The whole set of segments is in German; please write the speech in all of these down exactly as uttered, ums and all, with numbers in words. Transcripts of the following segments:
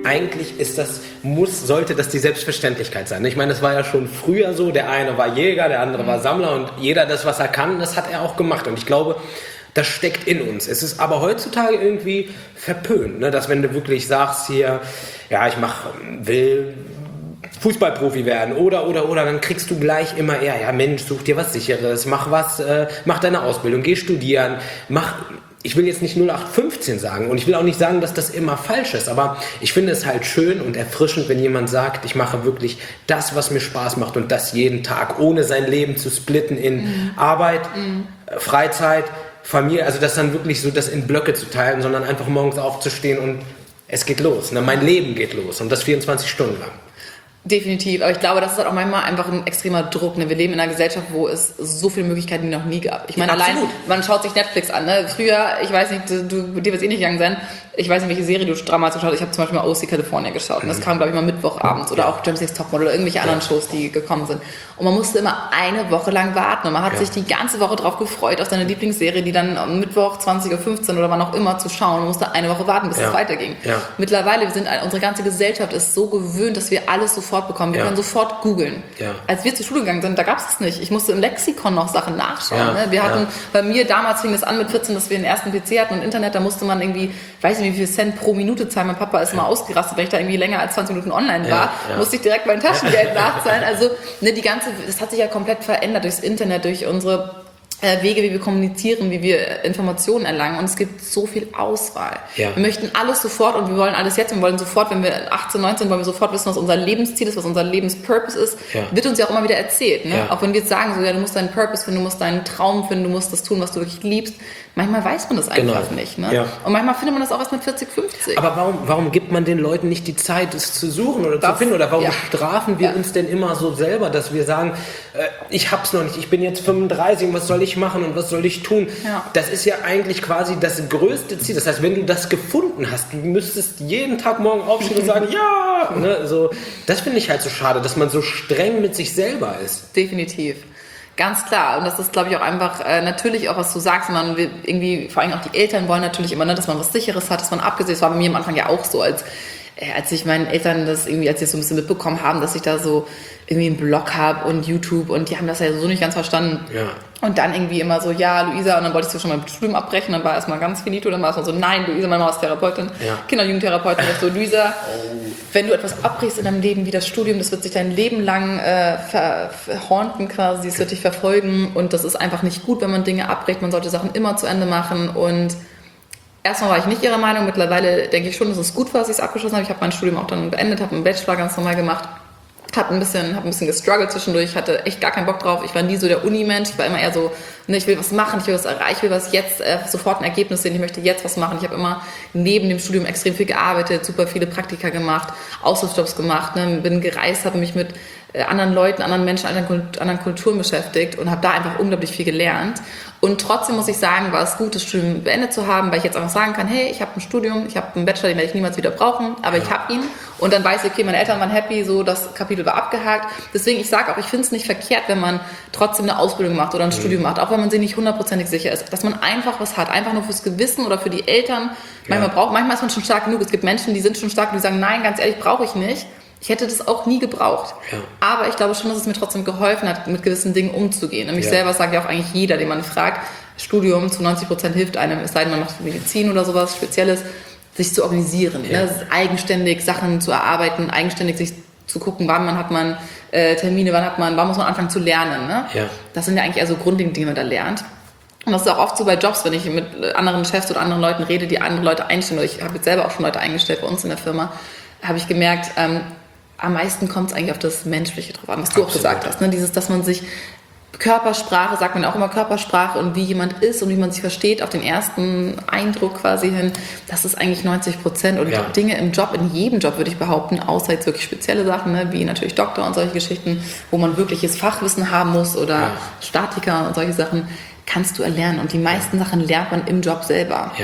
eigentlich ist das, muss, sollte das die Selbstverständlichkeit sein. Ich meine, das war ja schon früher so, der eine war Jäger, der andere war Sammler und jeder das, was er kann, das hat er auch gemacht. Und ich glaube, das steckt in uns. Es ist aber heutzutage irgendwie verpönt, ne? Dass wenn du wirklich sagst hier, ja, ich mach, will Fußballprofi werden oder, oder, oder, dann kriegst du gleich immer eher, ja Mensch, such dir was Sicheres, mach was, äh, mach deine Ausbildung, geh studieren, mach... Ich will jetzt nicht null acht fünfzehn sagen und ich will auch nicht sagen, dass das immer falsch ist, aber ich finde es halt schön und erfrischend, wenn jemand sagt, ich mache wirklich das, was mir Spaß macht und das jeden Tag, ohne sein Leben zu splitten in mhm. Arbeit, mhm. Freizeit, Familie, also das dann wirklich so das in Blöcke zu teilen, sondern einfach morgens aufzustehen und es geht los, ne? Mein Leben geht los und das vierundzwanzig Stunden lang. Definitiv, aber ich glaube, das ist halt auch manchmal einfach ein extremer Druck. Ne? Wir leben in einer Gesellschaft, wo es so viele Möglichkeiten wie noch nie gab. Ich meine, ja, allein, man schaut sich Netflix an. Ne? Früher, ich weiß nicht, du, du, dir wird es eh nicht gegangen sein, ich weiß nicht, welche Serie du damals geschaut hast. Ich habe zum Beispiel mal O C California geschaut und das kam, glaube ich, mal Mittwochabends oder auch Germany's Next Topmodel oder irgendwelche anderen Shows, die gekommen sind. Und man musste immer eine Woche lang warten und man hat ja. sich die ganze Woche drauf gefreut, auf seine Lieblingsserie, die dann am Mittwoch zwanzig Uhr fünfzehn oder wann auch immer zu schauen und musste eine Woche warten, bis ja. es weiterging. Ja. Mittlerweile, wir sind, unsere ganze Gesellschaft ist so gewöhnt, dass wir alles sofort bekommen. Wir ja. können sofort googeln. Ja. Als wir zur Schule gegangen sind, da gab es es nicht. Ich musste im Lexikon noch Sachen nachschauen. Ja. Ne? Wir hatten, ja. bei mir damals fing es an mit vierzehn, dass wir den ersten P C hatten und Internet, da musste man irgendwie, ich weiß nicht, wie viel Cent pro Minute zahlen. Mein Papa ist mal ausgerastet, wenn ich da irgendwie länger als zwanzig Minuten online war, ja. Ja. musste ich direkt mein Taschengeld nachzahlen. Also ne, die ganze, das hat sich ja komplett verändert durchs Internet, durch unsere Wege, wie wir kommunizieren, wie wir Informationen erlangen und es gibt so viel Auswahl. Ja. Wir möchten alles sofort und wir wollen alles jetzt. Wir wollen sofort, wenn wir achtzehn, neunzehn, wollen wir sofort wissen, was unser Lebensziel ist, was unser Lebenspurpose ist. Ja. Wird uns ja auch immer wieder erzählt. Ne? Ja. Auch wenn wir jetzt sagen, so, ja, du musst deinen Purpose finden, du musst deinen Traum finden, du musst das tun, was du wirklich liebst. Manchmal weiß man das einfach genau. nicht. Ne? Ja. Und manchmal findet man das auch erst mit vierzig, fünfzig. Aber warum, warum gibt man den Leuten nicht die Zeit, es zu suchen oder das, zu finden? Oder warum ja. strafen wir ja. uns denn immer so selber, dass wir sagen, äh, ich hab's noch nicht, ich bin jetzt fünfunddreißig und was soll ich machen und was soll ich tun? Ja. Das ist ja eigentlich quasi das größte Ziel. Das heißt, wenn du das gefunden hast, du müsstest jeden Tag morgen aufstehen und sagen, ja! Ne, so, das finde ich halt so schade, dass man so streng mit sich selber ist. Definitiv. Ganz klar. Und das ist, glaube ich, auch einfach äh, natürlich auch, was du sagst. Man will irgendwie, vor allem auch die Eltern wollen natürlich immer, ne, dass man was Sicheres hat, dass man abgesehen. Das war bei mir am Anfang ja auch so, als, äh, als ich meinen Eltern das irgendwie, als sie es so ein bisschen mitbekommen haben, dass ich da so irgendwie einen Blog habe und YouTube und die haben das ja so nicht ganz verstanden. Ja. Und dann irgendwie immer so, ja, Luisa, und dann wollte ich so schon mein Studium abbrechen, dann war erstmal ganz finito, dann war es mal so, nein, Luisa, meine Mama ist Therapeutin, ja. Kinder- und Jugendtherapeutin, ich so, Luisa, oh. wenn du etwas abbrichst in deinem Leben wie das Studium, das wird sich dein Leben lang äh, ver- verhaunten quasi, es wird dich verfolgen und das ist einfach nicht gut, wenn man Dinge abbricht, man sollte Sachen immer zu Ende machen und erstmal war ich nicht ihrer Meinung, mittlerweile denke ich schon, es ist gut, dass ich es abgeschlossen habe, ich habe mein Studium auch dann beendet, habe einen Bachelor ganz normal gemacht. Hab ein bisschen, hab ein bisschen gestruggelt zwischendurch, hatte echt gar keinen Bock drauf. Ich war nie so der Uni-Mensch, ich war immer eher so, ne, ich will was machen, ich will was erreichen, ich will was jetzt, äh, sofort ein Ergebnis sehen, ich möchte jetzt was machen. Ich habe immer neben dem Studium extrem viel gearbeitet, super viele Praktika gemacht, Aushilfsjobs gemacht, ne, bin gereist, habe mich mit äh, anderen Leuten, anderen Menschen, anderen, anderen Kulturen beschäftigt und habe da einfach unglaublich viel gelernt. Und trotzdem muss ich sagen, war es gut, das Studium beendet zu haben, weil ich jetzt einfach sagen kann, hey, ich habe ein Studium, ich habe einen Bachelor, den werde ich niemals wieder brauchen, aber ja. ich habe ihn. Und dann weiß ich, okay, meine Eltern waren happy, so das Kapitel war abgehakt. Deswegen, ich sage auch, ich finde es nicht verkehrt, wenn man trotzdem eine Ausbildung macht oder ein mhm. Studium macht, auch wenn man sich nicht hundertprozentig sicher ist, dass man einfach was hat, einfach nur fürs Gewissen oder für die Eltern. Manchmal, ja. braucht, manchmal ist man schon stark genug. Es gibt Menschen, die sind schon stark und die sagen, nein, ganz ehrlich, brauche ich nicht. Ich hätte das auch nie gebraucht. Ja. Aber ich glaube schon, dass es mir trotzdem geholfen hat, mit gewissen Dingen umzugehen. Und mich ja. selber sagt ja auch eigentlich jeder, den man fragt, Studium zu neunzig Prozent hilft einem, es sei denn, man macht Medizin oder sowas Spezielles, sich zu organisieren, ja. ne? eigenständig Sachen zu erarbeiten, eigenständig sich zu gucken, wann man hat man äh, Termine, wann hat man, wann muss man anfangen zu lernen. Ne? Ja. Das sind ja eigentlich eher so grundlegende Dinge, die man da lernt. Und das ist auch oft so bei Jobs, wenn ich mit anderen Chefs oder anderen Leuten rede, die andere Leute einstellen, oder ich habe jetzt selber auch schon Leute eingestellt bei uns in der Firma, habe ich gemerkt, ähm, am meisten kommt es eigentlich auf das Menschliche drauf an, was du Absolut. auch gesagt hast. Ne? Dieses, dass man sich Körpersprache, sagt man auch immer Körpersprache und wie jemand ist und wie man sich versteht, auf den ersten Eindruck quasi hin, das ist eigentlich neunzig Prozent. Und ja. Dinge im Job, in jedem Job würde ich behaupten, außer jetzt wirklich spezielle Sachen, ne, wie natürlich Doktor und solche Geschichten, wo man wirkliches Fachwissen haben muss oder ja. Statiker und solche Sachen, kannst du erlernen. Und die meisten ja. Sachen lernt man im Job selber. Ja.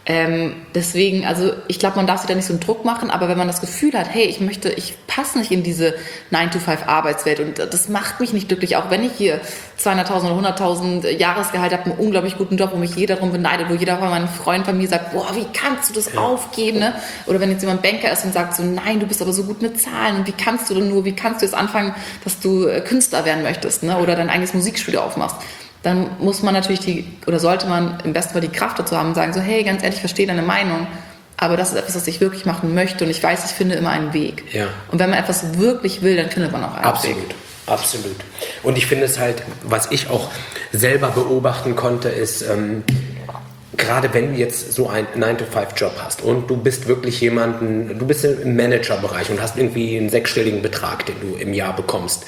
Ähm, deswegen, also ich glaube, man darf sich da nicht so einen Druck machen, aber wenn man das Gefühl hat, hey, ich möchte, ich passe nicht in diese nine to five Arbeitswelt und das macht mich nicht glücklich, auch wenn ich hier zweihunderttausend oder hunderttausend Jahresgehalt habe, einen unglaublich guten Job, wo mich jeder darum beneidet, wo jeder von meinen Freunden, Familie sagt, boah, wie kannst du das ja. aufgeben, ne? Oder wenn jetzt jemand Banker ist und sagt so, nein, du bist aber so gut mit Zahlen und wie kannst du denn nur, wie kannst du jetzt anfangen, dass du Künstler werden möchtest, ne? Oder dein eigenes Musikstudio aufmachst. Dann muss man natürlich die, oder sollte man im besten Fall die Kraft dazu haben und sagen so, hey, ganz ehrlich, ich verstehe deine Meinung, aber das ist etwas, was ich wirklich machen möchte und ich weiß, ich finde immer einen Weg. Ja. Und wenn man etwas wirklich will, dann findet man auch einen Absolut. Weg. Absolut. Und ich finde es halt, was ich auch selber beobachten konnte, ist, ähm, gerade wenn du jetzt so einen nine to five Job hast und du bist wirklich jemanden, du bist im Managerbereich und hast irgendwie einen sechsstelligen Betrag, den du im Jahr bekommst.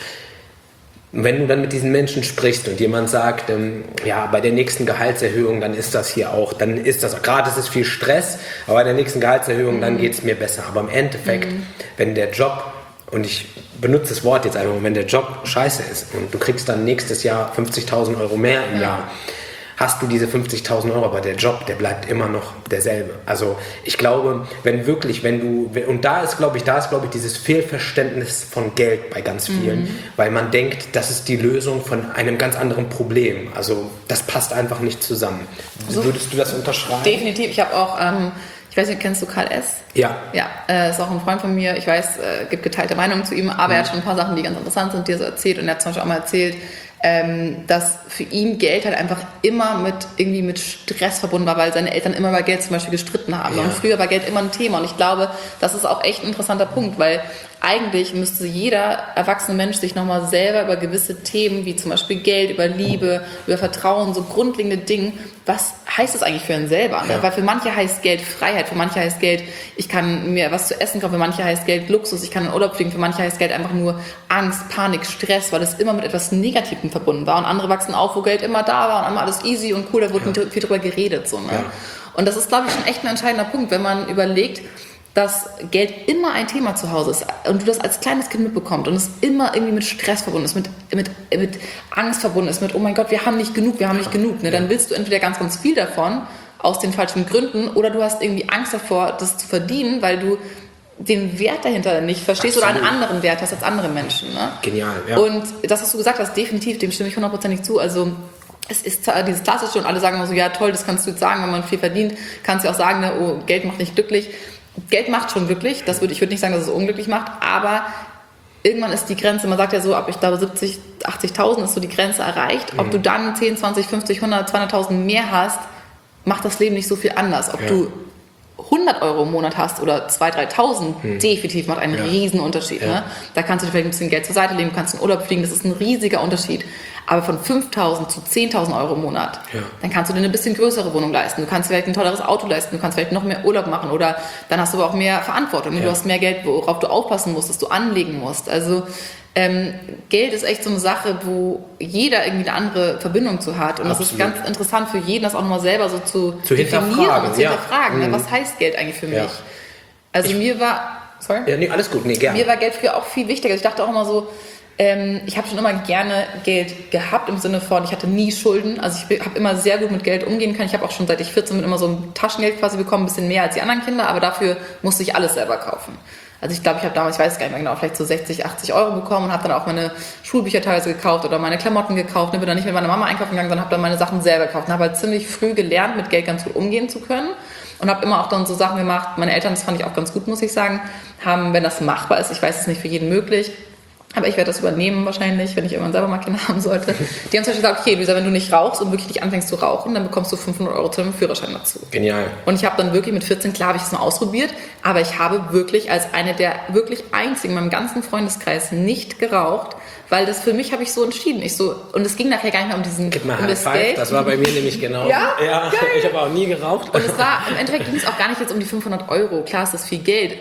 Wenn du dann mit diesen Menschen sprichst und jemand sagt, ähm, ja, bei der nächsten Gehaltserhöhung, dann ist das hier auch, dann ist das, gerade ist es viel Stress, aber bei der nächsten Gehaltserhöhung, mhm. dann geht es mir besser. Aber im Endeffekt, mhm. wenn der Job, und ich benutze das Wort jetzt einfach, wenn der Job scheiße ist und du kriegst dann nächstes Jahr fünfzigtausend Euro mehr im ja. Jahr, hast du diese fünfzigtausend Euro, aber der Job, der bleibt immer noch derselbe. Also ich glaube, wenn wirklich, wenn du, und da ist, glaube ich, da ist, glaube ich, dieses Fehlverständnis von Geld bei ganz vielen, mhm. weil man denkt, das ist die Lösung von einem ganz anderen Problem. Also das passt einfach nicht zusammen. So, würdest du das unterschreiben? Definitiv. Ich habe auch, ähm, ich weiß nicht, kennst du Karl S? Ja. Ja, äh, ist auch ein Freund von mir. Ich weiß, äh, gibt geteilte Meinungen zu ihm, aber mhm. er hat schon ein paar Sachen, die ganz interessant sind, die er so erzählt. Und er hat zum Beispiel auch mal erzählt, Ähm, dass für ihn Geld halt einfach immer mit irgendwie mit Stress verbunden war, weil seine Eltern immer über Geld zum Beispiel gestritten haben. Ja. Und früher war Geld immer ein Thema. Und ich glaube, das ist auch echt ein interessanter Punkt, weil eigentlich müsste jeder erwachsene Mensch sich nochmal selber über gewisse Themen, wie zum Beispiel Geld, über Liebe, über Vertrauen, so grundlegende Dinge, was heißt das eigentlich für einen selber? Ja. Weil für manche heißt Geld Freiheit, für manche heißt Geld, ich kann mir was zu essen kaufen, für manche heißt Geld Luxus, ich kann in Urlaub fliegen, für manche heißt Geld einfach nur Angst, Panik, Stress, weil es immer mit etwas Negativem verbunden war. Und andere wachsen auf, wo Geld immer da war und immer alles easy und cool, da wurde ja. viel drüber geredet. So, ne? Ja. Und das ist, glaube ich, schon echt ein entscheidender Punkt, wenn man überlegt, dass Geld immer ein Thema zu Hause ist und du das als kleines Kind mitbekommst und es immer irgendwie mit Stress verbunden ist, mit, mit, mit Angst verbunden ist, mit oh mein Gott, wir haben nicht genug, wir haben nicht genug. Ne? Dann willst du entweder ganz, ganz viel davon aus den falschen Gründen oder du hast irgendwie Angst davor, das zu verdienen, weil du den Wert dahinter nicht verstehst Absolut. Oder einen anderen Wert hast als andere Menschen. Ne? Genial, ja. Und das, was du gesagt hast, definitiv, dem stimme ich hundertprozentig zu. Also es ist dieses Klassische und alle sagen immer so, ja toll, das kannst du jetzt sagen, wenn man viel verdient, kannst du auch sagen, ne, oh, Geld macht nicht glücklich. Geld macht schon glücklich, das würde, ich würde nicht sagen, dass es unglücklich macht, aber irgendwann ist die Grenze, man sagt ja so, ab ich glaube siebzig, achtzigtausend ist so die Grenze erreicht. Ob mhm. du dann zehn, zwanzig, fünfzig, hundert, zweihunderttausend mehr hast, macht das Leben nicht so viel anders. Ob ja. du hundert Euro im Monat hast oder zweitausend, dreitausend, hm. definitiv macht einen ja. riesen Unterschied. Ja. Ne? Da kannst du dir vielleicht ein bisschen Geld zur Seite legen, kannst in Urlaub fliegen, das ist ein riesiger Unterschied. Aber von fünftausend zu zehntausend Euro im Monat, ja. dann kannst du dir eine bisschen größere Wohnung leisten. Du kannst vielleicht ein tolleres Auto leisten, du kannst vielleicht noch mehr Urlaub machen oder dann hast du aber auch mehr Verantwortung. Ja. Du hast mehr Geld, worauf du aufpassen musst, dass du anlegen musst. Also ähm, Geld ist echt so eine Sache, wo jeder irgendwie eine andere Verbindung zu hat. Und Absolut. Das ist ganz interessant für jeden, das auch nochmal selber so zu, zu definieren und zu ja. hinterfragen. Mhm. Ne? Was heißt Geld eigentlich für mich? Ja. Also ich, mir war... Sorry? Ja, nee, alles gut, nee, gerne. Mir war Geld früher auch viel wichtiger. Ich dachte auch immer so, ähm, ich habe schon immer gerne Geld gehabt, im Sinne von, ich hatte nie Schulden. Also ich habe immer sehr gut mit Geld umgehen können. Ich habe auch schon seit ich vierzehn bin immer so ein Taschengeld quasi bekommen, ein bisschen mehr als die anderen Kinder, aber dafür musste ich alles selber kaufen. Also ich glaube, ich habe damals, ich weiß es gar nicht mehr genau, vielleicht so sechzig, achtzig Euro bekommen und habe dann auch meine Schulbücher teilweise gekauft oder meine Klamotten gekauft. Ich bin dann nicht mit meiner Mama einkaufen gegangen, sondern habe dann meine Sachen selber gekauft und habe halt ziemlich früh gelernt, mit Geld ganz gut umgehen zu können. Und habe immer auch dann so Sachen gemacht, meine Eltern, das fand ich auch ganz gut, muss ich sagen, haben, wenn das machbar ist, ich weiß, es ist nicht für jeden möglich, aber ich werde das übernehmen wahrscheinlich, wenn ich irgendwann selber mal Kinder haben sollte. Die haben zum Beispiel gesagt, okay, Luisa, wenn du nicht rauchst und wirklich nicht anfängst zu rauchen, dann bekommst du fünfhundert Euro zu deinem Führerschein dazu. Genial. Und ich habe dann wirklich mit vierzehn, klar habe ich es mal ausprobiert, aber ich habe wirklich als eine der wirklich einzigen in meinem ganzen Freundeskreis nicht geraucht, weil das für mich habe ich so entschieden. Ich so, und es ging nachher gar nicht mehr um diesen Gib mal um das Five. Geld. Das war bei mir nämlich genau. Ja? Ja, Geil. Ich habe auch nie geraucht. Und es war, im Endeffekt ging es auch gar nicht jetzt um die fünfhundert Euro. Klar ist das viel Geld.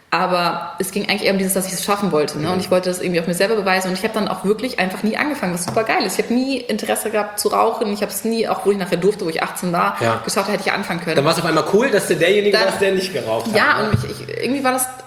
Aber es ging eigentlich eher um dieses, dass ich es schaffen wollte. Ne? Und ich wollte das irgendwie auf mir selber beweisen. Und ich habe dann auch wirklich einfach nie angefangen, was super geil ist. Ich habe nie Interesse gehabt zu rauchen. Ich habe es nie, auch wo ich nachher durfte, wo ich achtzehn war, ja. geschaut, hätte ich anfangen können. Dann war es auf einmal cool, dass du derjenige warst, der nicht geraucht hat. Ja, ne? und ich, ich, irgendwie war das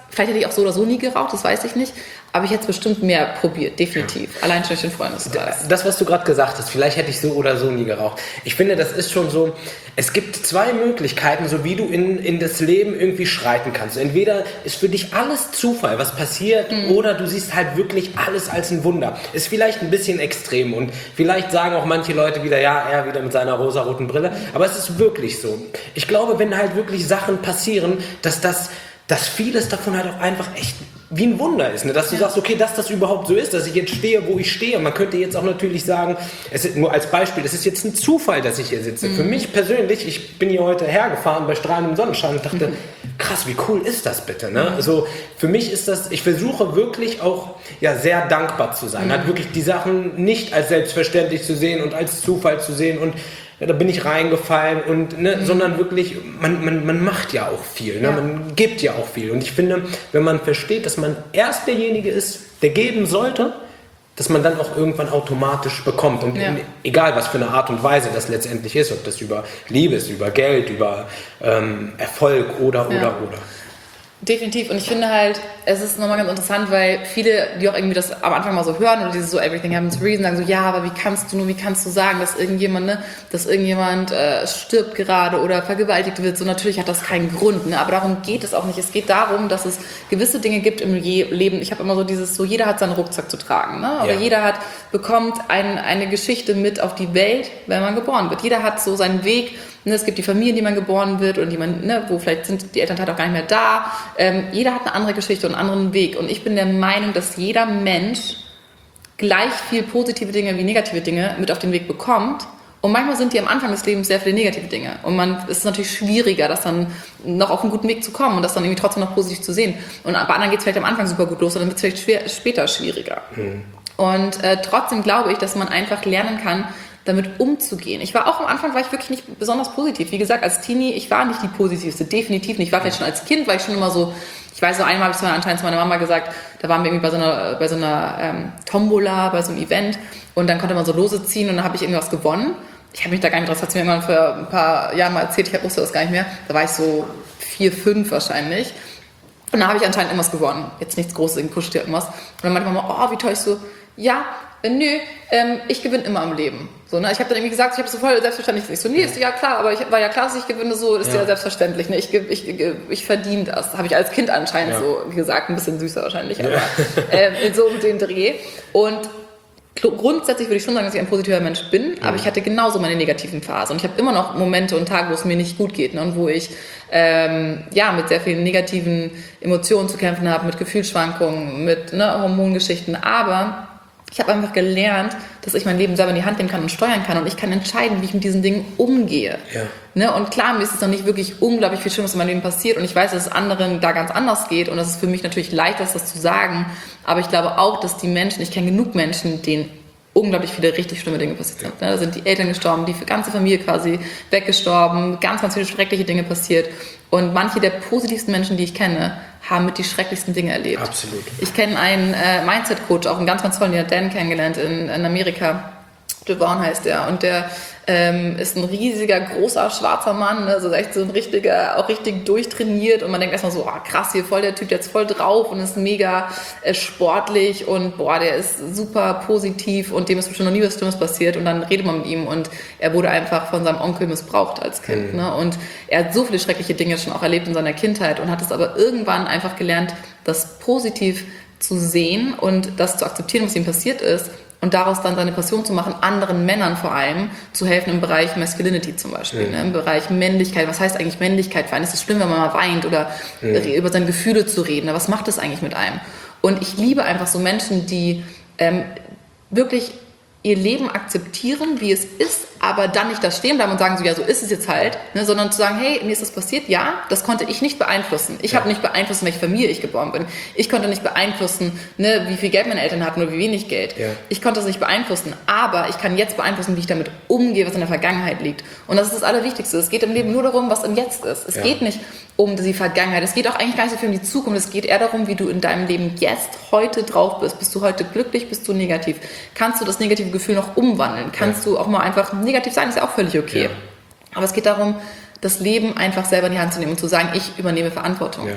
Vielleicht hätte ich auch so oder so nie geraucht, das weiß ich nicht. Aber ich hätte es bestimmt mehr probiert, definitiv. Ja. Allein schon durch den Freundeskreis. Das, was du gerade gesagt hast, vielleicht hätte ich so oder so nie geraucht. Ich finde, das ist schon so, es gibt zwei Möglichkeiten, so wie du in, in das Leben irgendwie schreiten kannst. Entweder ist für dich alles Zufall, was passiert, mhm. oder du siehst halt wirklich alles als ein Wunder. Ist vielleicht ein bisschen extrem und vielleicht sagen auch manche Leute wieder, ja, er wieder mit seiner rosaroten Brille. Aber es ist wirklich so. Ich glaube, wenn halt wirklich Sachen passieren, dass das... dass vieles davon halt auch einfach echt wie ein Wunder ist, ne? Dass du ja. sagst, okay, dass das überhaupt so ist, dass ich jetzt stehe, wo ich stehe. Man könnte jetzt auch natürlich sagen, es ist nur als Beispiel, es ist jetzt ein Zufall, dass ich hier sitze. Mhm. Für mich persönlich, ich bin hier heute hergefahren bei strahlendem Sonnenschein und dachte, mhm. krass, wie cool ist das bitte? Ne? Mhm. Also für mich ist das, ich versuche wirklich auch ja, sehr dankbar zu sein, mhm. halt wirklich die Sachen nicht als selbstverständlich zu sehen und als Zufall zu sehen und ja, da bin ich reingefallen und ne, mhm. sondern wirklich, man, man, man macht ja auch viel, ne? Ja. Man gibt ja auch viel. Und ich finde, wenn man versteht, dass man erst derjenige ist, der geben sollte, dass man dann auch irgendwann automatisch bekommt. Und ja. egal, was für eine Art und Weise das letztendlich ist, ob das über Liebe ist, über Geld, über ähm, Erfolg oder, oder, ja. oder. Definitiv. Und ich finde halt, es ist nochmal ganz interessant, weil viele, die auch irgendwie das am Anfang mal so hören oder dieses so Everything Happens for a Reason, sagen so, ja, aber wie kannst du nur, wie kannst du sagen, dass irgendjemand, ne, dass irgendjemand äh, stirbt gerade oder vergewaltigt wird? So, natürlich hat das keinen Grund, ne? Aber darum geht es auch nicht. Es geht darum, dass es gewisse Dinge gibt im Je- Leben. Ich habe immer so dieses, so jeder hat seinen Rucksack zu tragen, ne? Aber ja. jeder hat, bekommt ein, eine Geschichte mit auf die Welt, wenn man geboren wird. Jeder hat so seinen Weg. Es gibt die Familien, die man geboren wird und die man, ne, wo vielleicht sind die Elternteile auch gar nicht mehr da. Ähm, jeder hat eine andere Geschichte und einen anderen Weg. Und ich bin der Meinung, dass jeder Mensch gleich viel positive Dinge wie negative Dinge mit auf den Weg bekommt. Und manchmal sind die am Anfang des Lebens sehr viele negative Dinge. Und man es ist natürlich schwieriger, das dann noch auf einen guten Weg zu kommen und das dann irgendwie trotzdem noch positiv zu sehen. Und bei anderen geht es vielleicht am Anfang super gut los und dann wird es vielleicht schwer, später schwieriger. Mhm. Und äh, trotzdem glaube ich, dass man einfach lernen kann, damit umzugehen. Ich war auch am Anfang, war ich wirklich nicht besonders positiv. Wie gesagt, als Teenie, ich war nicht die positivste, definitiv nicht. Ich war vielleicht schon als Kind, war ich schon immer so, ich weiß so, einmal habe ich es anscheinend zu meiner Mama gesagt, da waren wir irgendwie bei so einer, bei so einer ähm, Tombola, bei so einem Event und dann konnte man so Lose ziehen und dann habe ich irgendwas gewonnen. Ich habe mich da gar nicht drauf, das hat sie mir irgendwann vor ein paar Jahren mal erzählt, ich wusste das gar nicht mehr. Da war ich so vier, fünf wahrscheinlich. Und da habe ich anscheinend irgendwas gewonnen. Jetzt nichts Großes, irgendein Kuscheltier, irgendwas. Und dann meinte Mama, oh, wie toll, ich so, ja, äh, nö, ähm, ich gewinne immer im Leben. So, ne? Ich habe dann irgendwie gesagt, ich habe so voll selbstverständlich. Ich so, nee, ist ja klar, aber ich war ja klar, dass ich gewinne, so ist ja, ja selbstverständlich. Ne? Ich, ich, ich, ich verdiene das. Habe ich als Kind anscheinend ja. so gesagt, ein bisschen süßer wahrscheinlich, aber ja. äh, so um den Dreh. Und grundsätzlich würde ich schon sagen, dass ich ein positiver Mensch bin, mhm. aber ich hatte genauso meine negativen Phasen. Und ich habe immer noch Momente und Tage, wo es mir nicht gut geht, ne? Und wo ich ähm, ja, mit sehr vielen negativen Emotionen zu kämpfen habe, mit Gefühlsschwankungen, mit ne, Hormongeschichten. Aber ich habe einfach gelernt, dass ich mein Leben selber in die Hand nehmen kann und steuern kann und ich kann entscheiden, wie ich mit diesen Dingen umgehe. Ja. Ne? Und klar, mir ist es noch nicht wirklich unglaublich viel Schlimmes in meinem Leben passiert und ich weiß, dass es anderen da ganz anders geht und das ist für mich natürlich leichter, das zu sagen, aber ich glaube auch, dass die Menschen, ich kenne genug Menschen, denen unglaublich viele richtig schlimme Dinge passiert sind. Ne? Da sind die Eltern gestorben, die ganze Familie quasi weggestorben, ganz, ganz viele schreckliche Dinge passiert und manche der positivsten Menschen, die ich kenne, haben mit die schrecklichsten Dinge erlebt. Absolut. Ich kenne einen äh, Mindset-Coach, auch einen ganz, ganz tollen, den hat Dan kennengelernt in, in Amerika. Devon heißt der. Und der ähm, ist ein riesiger, großer, schwarzer Mann. Ne? Also echt so ein richtiger, auch richtig durchtrainiert. Und man denkt erstmal so, oh, krass, hier voll der Typ, der ist voll drauf und ist mega äh, sportlich. Und boah, der ist super positiv und dem ist bestimmt noch nie was Schlimmes passiert. Und dann redet man mit ihm und er wurde einfach von seinem Onkel missbraucht als Kind. Mhm. Ne? Und er hat so viele schreckliche Dinge schon auch erlebt in seiner Kindheit und hat es aber irgendwann einfach gelernt, das positiv zu sehen und das zu akzeptieren, was ihm passiert ist. Und daraus dann seine Passion zu machen, anderen Männern vor allem zu helfen im Bereich Masculinity zum Beispiel, mhm. ne, im Bereich Männlichkeit. Was heißt eigentlich Männlichkeit? Für einen ist es schlimm, wenn man mal weint oder mhm. über seine Gefühle zu reden. Was macht das eigentlich mit einem? Und ich liebe einfach so Menschen, die ähm, wirklich ihr Leben akzeptieren, wie es ist, aber dann nicht da stehen bleiben und sagen so, ja, so ist es jetzt halt, ne, sondern zu sagen, hey, mir ist das passiert, ja, das konnte ich nicht beeinflussen. Ich ja. habe nicht beeinflusst, in welche Familie ich geboren bin. Ich konnte nicht beeinflussen, ne, wie viel Geld meine Eltern hatten oder wie wenig Geld. Ja. Ich konnte das nicht beeinflussen, aber ich kann jetzt beeinflussen, wie ich damit umgehe, was in der Vergangenheit liegt. Und das ist das Allerwichtigste. Es geht im Leben nur darum, was im Jetzt ist. Es ja. geht nicht um die Vergangenheit. Es geht auch eigentlich gar nicht so viel um die Zukunft. Es geht eher darum, wie du in deinem Leben jetzt, heute drauf bist. Bist du heute glücklich, bist du negativ? Kannst du das negative Gefühl noch umwandeln? Kannst ja. du auch mal einfach negativ sein? Ist ja auch völlig okay. Ja. Aber es geht darum, das Leben einfach selber in die Hand zu nehmen und zu sagen, ich übernehme Verantwortung. Ja.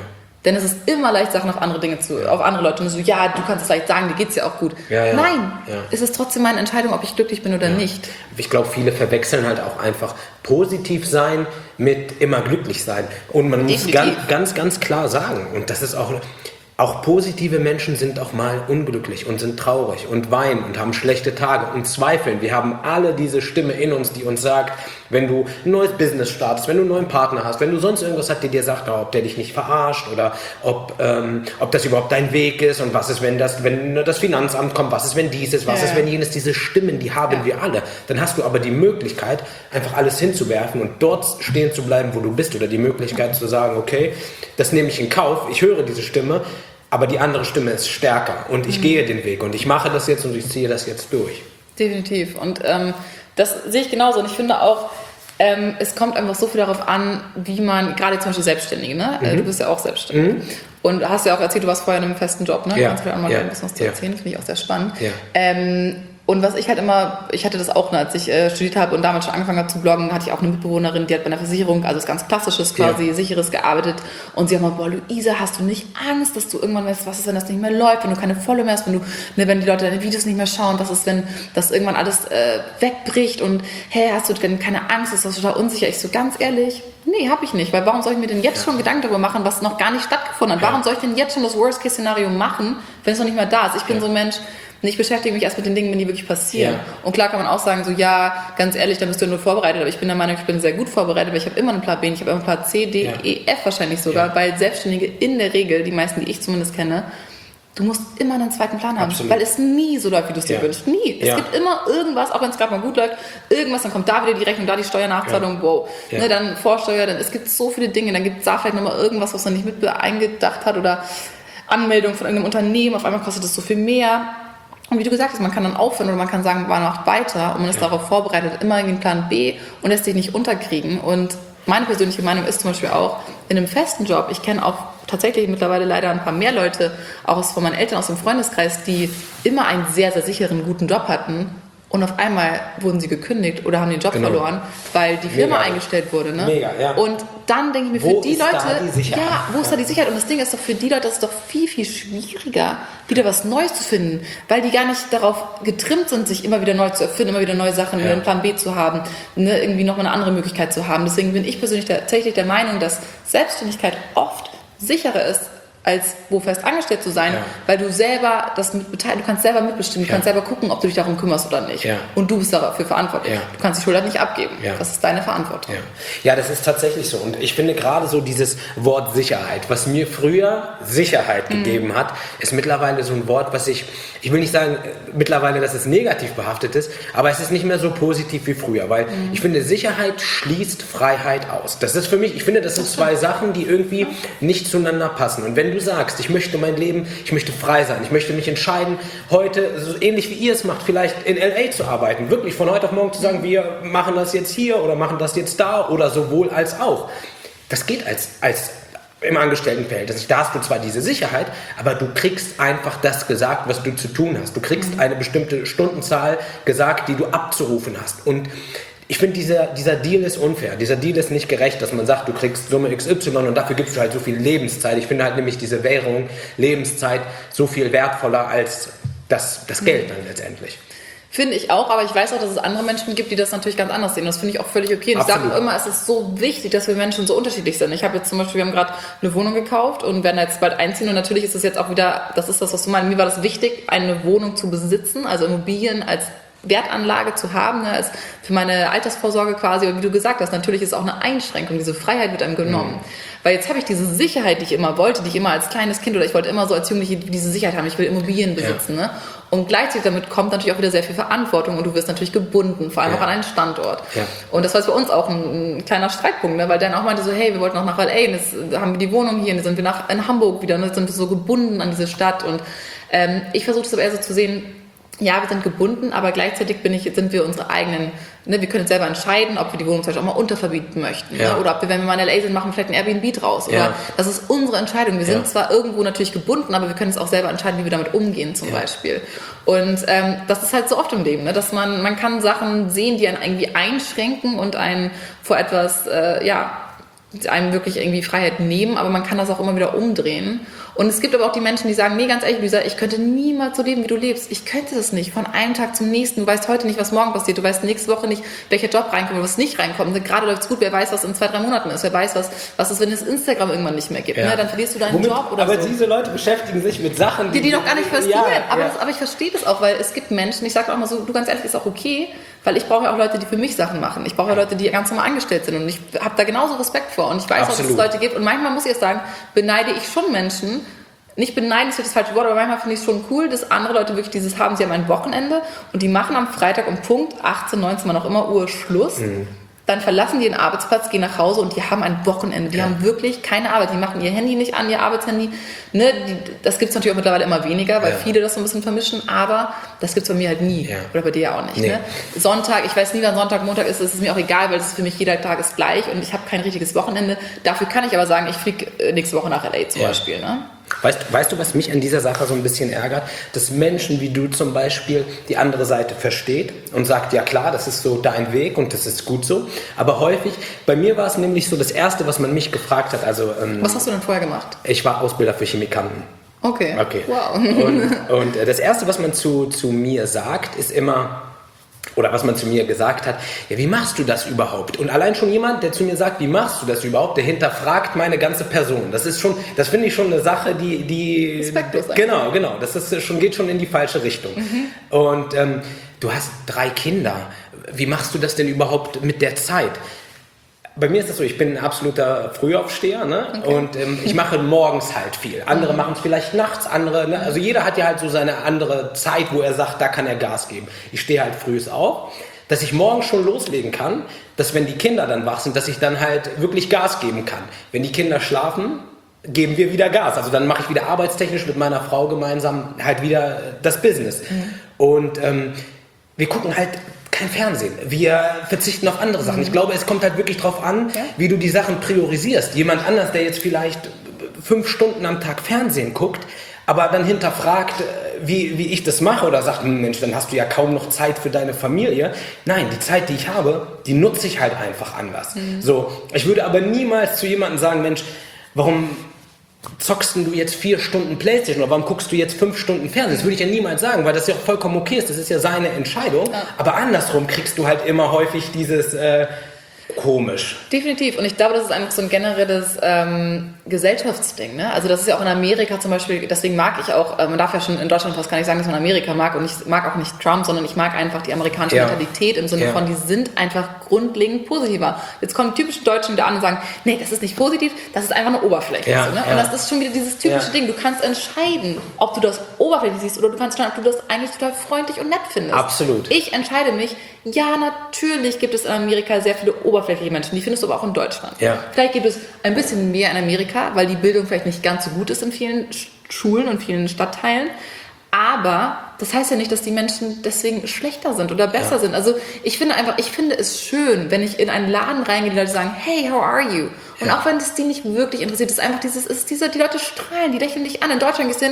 Denn es ist immer leicht, Sachen auf andere Dinge zu, auf andere Leute. Und so, ja, du kannst es leicht sagen, dir geht's ja auch gut. Ja, ja. Nein, Ja. es ist trotzdem meine Entscheidung, ob ich glücklich bin oder Ja. nicht. Ich glaube, viele verwechseln halt auch einfach positiv sein mit immer glücklich sein. Und man muss ganz, ganz, ganz klar sagen, und das ist auch, auch positive Menschen sind auch mal unglücklich und sind traurig und weinen und haben schlechte Tage und zweifeln. Wir haben alle diese Stimme in uns, die uns sagt, wenn du ein neues Business startest, wenn du einen neuen Partner hast, wenn du sonst irgendwas hast, die dir sagt, ob der dich nicht verarscht oder ob, ähm, ob das überhaupt dein Weg ist und was ist, wenn das, wenn das Finanzamt kommt, was ist, wenn dies ist, was Ja. ist, wenn jenes, diese Stimmen, die haben Ja. wir alle. Dann hast du aber die Möglichkeit, einfach alles hinzuwerfen und dort stehen zu bleiben, wo du bist, oder die Möglichkeit zu sagen, okay, das nehme ich in Kauf, ich höre diese Stimme, aber die andere Stimme ist stärker und ich mhm. gehe den Weg und ich mache das jetzt und ich ziehe das jetzt durch. Definitiv. Und ähm, das sehe ich genauso. Und ich finde auch, ähm, es kommt einfach so viel darauf an, wie man, gerade zum Beispiel Selbstständige, ne? Mhm. Du bist ja auch selbstständig. Mhm. Und hast ja auch erzählt, du warst vorher in einem festen Job, ne? Ja. Kannst du vielleicht auch mal ja. ein bisschen was zu erzählen? Ja. Finde ich auch sehr spannend. Ja. Ähm, Und was ich halt immer, ich hatte das auch, ne, als ich äh, studiert habe und damals schon angefangen habe zu bloggen, hatte ich auch eine Mitbewohnerin, die hat bei einer Versicherung, also das ganz Klassisches quasi, ja. Sicheres gearbeitet. Und sie hat mal, boah, Luisa, hast du nicht Angst, dass du irgendwann weißt, was ist, wenn das nicht mehr läuft, wenn du keine Follower mehr hast, wenn du, ne, wenn die Leute deine Videos nicht mehr schauen, was ist, wenn das irgendwann alles äh, wegbricht und hey, hast du denn keine Angst, ist das total unsicher? Ich so, ganz ehrlich, nee, habe ich nicht, weil warum soll ich mir denn jetzt ja. schon Gedanken darüber machen, was noch gar nicht stattgefunden hat? Ja. Warum soll ich denn jetzt schon das Worst-Case-Szenario machen, wenn es noch nicht mehr da ist? Ich bin ja. so ein Mensch, ich beschäftige mich erst mit den Dingen, wenn die wirklich passieren. Ja. Und klar kann man auch sagen, so ja, ganz ehrlich, da bist du nur vorbereitet. Aber ich bin der Meinung, ich bin sehr gut vorbereitet, weil ich habe immer einen Plan B, ich habe immer einen Plan C, D, ja. E, F wahrscheinlich sogar, ja. weil Selbstständige in der Regel, die meisten, die ich zumindest kenne, du musst immer einen zweiten Plan haben, Absolut. weil es nie so läuft, wie du es dir ja. wünschst. Nie. Es ja. gibt immer irgendwas, auch wenn es gerade mal gut läuft, irgendwas, dann kommt da wieder die Rechnung, da die Steuernachzahlung, ja. wow. Ja. Ne, dann Vorsteuer, dann es gibt so viele Dinge, dann gibt es da vielleicht nochmal irgendwas, was man nicht mit eingedacht hat oder Anmeldung von irgendeinem Unternehmen, auf einmal kostet es so viel mehr. Und wie du gesagt hast, man kann dann aufhören oder man kann sagen, man macht weiter und man ist ja. darauf vorbereitet, immer irgendwie einen Plan B und lässt sich nicht unterkriegen. Und meine persönliche Meinung ist zum Beispiel auch, in einem festen Job, ich kenne auch tatsächlich mittlerweile leider ein paar mehr Leute, auch aus, von meinen Eltern aus dem Freundeskreis, die immer einen sehr, sehr sicheren, guten Job hatten. Und auf einmal wurden sie gekündigt oder haben den Job genau. verloren, weil die Firma Mega. eingestellt wurde. Ne? Mega, ja. Und dann denke ich mir, wo für die ist Leute, da die Sicherheit? ja, wo ist da die Sicherheit? Und das Ding ist doch, für die Leute ist es doch viel, viel schwieriger, wieder was Neues zu finden, weil die gar nicht darauf getrimmt sind, sich immer wieder neu zu erfinden, immer wieder neue Sachen, ja. einen Plan B zu haben, ne, irgendwie nochmal eine andere Möglichkeit zu haben. Deswegen bin ich persönlich tatsächlich der Meinung, dass Selbstständigkeit oft sicherer ist, als wo fest angestellt zu sein, ja. weil du selber das mit beteiligt, du kannst selber mitbestimmen, du ja. kannst selber gucken, ob du dich darum kümmerst oder nicht. Ja. Und du bist dafür verantwortlich. Ja. Du kannst die Schuld halt nicht abgeben. Ja. Das ist deine Verantwortung. Ja. ja, das ist tatsächlich so. Und ich finde gerade so dieses Wort Sicherheit, was mir früher Sicherheit mhm. gegeben hat, ist mittlerweile so ein Wort, was ich, ich will nicht sagen mittlerweile, dass es negativ behaftet ist, aber es ist nicht mehr so positiv wie früher, weil mhm. ich finde, Sicherheit schließt Freiheit aus. Das ist für mich, ich finde, das sind zwei Sachen, die irgendwie nicht zueinander passen. Und wenn du sagst, ich möchte mein Leben, ich möchte frei sein, ich möchte mich entscheiden, heute, so ähnlich wie ihr es macht, vielleicht in L A zu arbeiten, wirklich von heute auf morgen zu sagen, wir machen das jetzt hier oder machen das jetzt da oder sowohl als auch. Das geht als, als im Angestelltenverhältnis. Da hast du zwar diese Sicherheit, aber du kriegst einfach das gesagt, was du zu tun hast. Du kriegst mhm. eine bestimmte Stundenzahl gesagt, die du abzurufen hast. Und ich finde, dieser, dieser Deal ist unfair. Dieser Deal ist nicht gerecht, dass man sagt, du kriegst Summe X Y und dafür gibst du halt so viel Lebenszeit. Ich finde halt nämlich diese Währung, Lebenszeit, so viel wertvoller als das, das Geld dann letztendlich. Finde ich auch, aber ich weiß auch, dass es andere Menschen gibt, die das natürlich ganz anders sehen. Das finde ich auch völlig okay. Und ich sage immer, es ist so wichtig, dass wir Menschen so unterschiedlich sind. Ich habe jetzt zum Beispiel, wir haben gerade eine Wohnung gekauft und werden jetzt bald einziehen. Und natürlich ist es jetzt auch wieder, das ist das, was du meinst. Mir war das wichtig, eine Wohnung zu besitzen, also Immobilien als Wertanlage zu haben, ne, als für meine Altersvorsorge quasi. Und wie du gesagt hast, natürlich ist es auch eine Einschränkung. Diese Freiheit wird einem genommen. Mhm. Weil jetzt habe ich diese Sicherheit, die ich immer wollte, die ich immer als kleines Kind oder ich wollte immer so als Jugendliche diese Sicherheit haben. Ich will Immobilien besitzen. Ja. Ne? Und gleichzeitig damit kommt natürlich auch wieder sehr viel Verantwortung und du wirst natürlich gebunden, vor allem ja. auch an einen Standort. Ja. Und das war jetzt bei uns auch ein, ein kleiner Streitpunkt, ne? Weil Dan auch meinte so, hey, wir wollten auch nach L A, und jetzt haben wir die Wohnung hier, und jetzt sind wir nach, in Hamburg wieder, und jetzt sind wir so gebunden an diese Stadt. Und ähm, ich versuche es aber eher so zu sehen, ja, wir sind gebunden, aber gleichzeitig bin ich, sind wir unsere eigenen, ne, wir können jetzt selber entscheiden, ob wir die Wohnung zum Beispiel auch mal unterverbieten möchten. Ja. Ne, oder ob wir, wenn wir mal in L A sind, machen vielleicht ein Airbnb draus. Oder ja. Das ist unsere Entscheidung. Wir ja. sind zwar irgendwo natürlich gebunden, aber wir können es auch selber entscheiden, wie wir damit umgehen zum ja. Beispiel. Und ähm, das ist halt so oft im Leben, ne, dass man, man kann Sachen sehen, die einen irgendwie einschränken und einen vor etwas, äh, ja, einem wirklich irgendwie Freiheit nehmen, aber man kann das auch immer wieder umdrehen. Und es gibt aber auch die Menschen, die sagen, nee, ganz ehrlich, Lisa, ich könnte niemals so leben, wie du lebst. Ich könnte das nicht. Von einem Tag zum nächsten. Du weißt heute nicht, was morgen passiert. Du weißt nächste Woche nicht, welcher Job reinkommt, was nicht reinkommt. Und gerade läuft es gut. Wer weiß, was in zwei, drei Monaten ist. Wer weiß, was, was ist, wenn es Instagram irgendwann nicht mehr gibt. Ja. Ne? Dann verlierst du deinen Womit, Job oder aber so. Aber diese Leute beschäftigen sich mit Sachen, die die, die noch gar nicht verstehen. Ja, aber, ja. Das, aber ich verstehe das auch, weil es gibt Menschen, ich sage auch mal so, du ganz ehrlich, ist auch okay, weil ich brauche ja auch Leute, die für mich Sachen machen. Ich brauche ja Leute, die ganz normal angestellt sind. Und ich habe da genauso Respekt vor. Und ich weiß auch, dass es Leute gibt. Und manchmal muss ich jetzt sagen, beneide ich schon Menschen. Nicht beneiden ist das falsche Wort, aber manchmal finde ich es schon cool, dass andere Leute wirklich dieses haben, sie haben ein Wochenende und die machen am Freitag um Punkt achtzehn, neunzehn, wann auch immer Uhr Schluss. Mhm. Dann verlassen die den Arbeitsplatz, gehen nach Hause und die haben ein Wochenende. Die ja. haben wirklich keine Arbeit. Die machen ihr Handy nicht an, ihr Arbeitshandy. Ne? Die, das gibt es natürlich auch mittlerweile immer weniger, weil ja. viele das so ein bisschen vermischen. Aber das gibt es bei mir halt nie. Ja. Oder bei dir ja auch nicht. Nee. Ne? Sonntag, ich weiß nie, wann Sonntag, Montag ist. Es ist mir auch egal, weil es für mich jeder Tag ist gleich. Und ich habe kein richtiges Wochenende. Dafür kann ich aber sagen, ich fliege nächste Woche nach L A zum ja. Beispiel. Ne? Weißt, weißt du, was mich an dieser Sache so ein bisschen ärgert? Dass Menschen wie du zum Beispiel die andere Seite versteht und sagt, ja klar, das ist so dein Weg und das ist gut so. Aber häufig, bei mir war es nämlich so das Erste, was man mich gefragt hat. Also, ähm, was hast du denn vorher gemacht? Ich war Ausbilder für Chemikanten. Okay, okay. Wow. Und, und äh, das Erste, was man zu, zu mir sagt, ist immer... Oder was man zu mir gesagt hat, ja, wie machst du das überhaupt? Und allein schon jemand, der zu mir sagt, wie machst du das überhaupt, der hinterfragt meine ganze Person. Das ist schon, das finde ich schon eine Sache, die, die, Respektlos genau, genau, das ist schon, geht schon in die falsche Richtung. Mhm. Und ähm, du hast drei Kinder. Wie machst du das denn überhaupt mit der Zeit? Bei mir ist das so, ich bin ein absoluter Frühaufsteher, ne? Okay. Und ähm, ich mache morgens halt viel. Andere machen es vielleicht nachts, andere, ne? Also jeder hat ja halt so seine andere Zeit, wo er sagt, da kann er Gas geben. Ich stehe halt früh auf, dass ich morgens schon loslegen kann, dass wenn die Kinder dann wach sind, dass ich dann halt wirklich Gas geben kann. Wenn die Kinder schlafen, geben wir wieder Gas. Also dann mache ich wieder arbeitstechnisch mit meiner Frau gemeinsam halt wieder das Business. Mhm. Und ähm, wir gucken halt kein Fernsehen. Wir verzichten auf andere Sachen. Ich glaube, es kommt halt wirklich drauf an, ja. wie du die Sachen priorisierst. Jemand anders, der jetzt vielleicht fünf Stunden am Tag Fernsehen guckt, aber dann hinterfragt, wie, wie ich das mache oder sagt, Mensch, dann hast du ja kaum noch Zeit für deine Familie. Nein, die Zeit, die ich habe, die nutze ich halt einfach anders. Mhm. So, ich würde aber niemals zu jemandem sagen, Mensch, warum zockst du jetzt vier Stunden Playstation oder warum guckst du jetzt fünf Stunden Fernsehen? Das würde ich ja niemals sagen, weil das ja auch vollkommen okay ist. Das ist ja seine Entscheidung. Ja. Aber andersrum kriegst du halt immer häufig dieses äh, komisch. Definitiv. Und ich glaube, das ist einfach so ein generelles ähm, Gesellschaftsding. Ne? Also das ist ja auch in Amerika zum Beispiel, deswegen mag ich auch, äh, man darf ja schon in Deutschland fast gar nicht sagen, dass man Amerika mag. Und ich mag auch nicht Trump, sondern ich mag einfach die amerikanische ja. Mentalität im Sinne ja. von, die sind einfach grundlegend positiver. Jetzt kommen die typischen Deutschen wieder an und sagen, nee, das ist nicht positiv, das ist einfach eine Oberfläche. Ja, so, ne? ja. Und das ist schon wieder dieses typische ja. Ding. Du kannst entscheiden, ob du das oberflächlich siehst oder du kannst entscheiden, ob du das eigentlich total freundlich und nett findest. Absolut. Ich entscheide mich, ja, natürlich gibt es in Amerika sehr viele oberflächliche Menschen, die findest du aber auch in Deutschland. Ja. Vielleicht gibt es ein bisschen mehr in Amerika, weil die Bildung vielleicht nicht ganz so gut ist in vielen Schulen und vielen Stadtteilen. Aber das heißt ja nicht, dass die Menschen deswegen schlechter sind oder besser ja. sind. Also ich finde einfach, ich finde es schön, wenn ich in einen Laden reingehe, die Leute sagen, hey, how are you? Und ja. auch wenn es die nicht wirklich interessiert, ist einfach dieses, ist dieser, die Leute strahlen, die lächeln dich an. In Deutschland gehst du hin,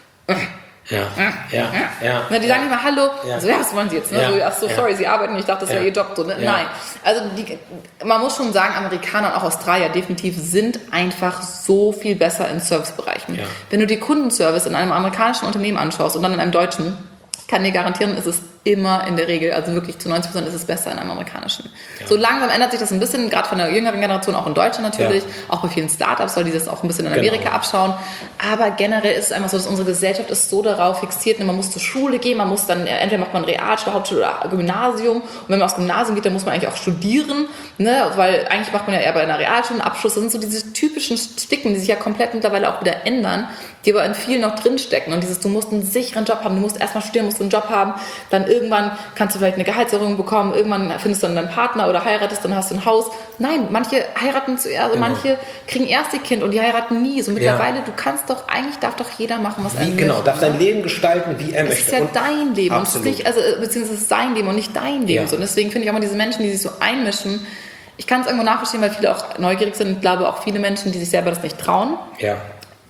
Ja, ja, ja. ja. Die sagen immer Hallo, ja. so, ja, was wollen Sie jetzt? Ne? Ja. So, ach so, sorry, ja. Sie arbeiten, ich dachte, das wäre ja. Ihr Job. So, ne? ja. Nein, also die, man muss schon sagen, Amerikaner und auch Australier definitiv sind einfach so viel besser in Servicebereichen. Ja. Wenn du die Kundenservice in einem amerikanischen Unternehmen anschaust und dann in einem deutschen, ich kann dir garantieren, ist es immer in der Regel, also wirklich zu neunzig Prozent ist es besser in einem amerikanischen. Ja. So langsam ändert sich das ein bisschen, gerade von der jüngeren Generation, auch in Deutschland natürlich, ja. auch bei vielen Startups, weil die das auch ein bisschen in Amerika genau. abschauen. Aber generell ist es einfach so, dass unsere Gesellschaft ist so darauf fixiert, man muss zur Schule gehen, man muss dann, entweder macht man Realschule, Hauptschule oder Gymnasium. Und wenn man aufs Gymnasium geht, dann muss man eigentlich auch studieren, ne? Weil eigentlich macht man ja eher bei einer Realschule einen Abschluss. Das sind so diese typischen Sticken, die sich ja komplett mittlerweile auch wieder ändern, die aber in vielen noch drinstecken. Und dieses, du musst einen sicheren Job haben, du musst erstmal studieren, musst einen Job haben, dann irgendwann kannst du vielleicht eine Gehaltserhöhung bekommen, irgendwann findest du dann deinen Partner oder heiratest, dann hast du ein Haus. Nein, manche heiraten zuerst, also genau. manche kriegen erst ihr Kind und die heiraten nie. So mittlerweile, ja. du kannst doch, eigentlich darf doch jeder machen, was er möchte. Genau, darf sein Leben gestalten, wie er das möchte. Das ist ja und dein Leben, absolut. Und nicht, also, beziehungsweise es ist sein Leben und nicht dein Leben. Ja. So. Und deswegen finde ich auch mal diese Menschen, die sich so einmischen, ich kann es irgendwo nachverstehen, weil viele auch neugierig sind. Ich glaube auch viele Menschen, die sich selber das nicht trauen. Ja.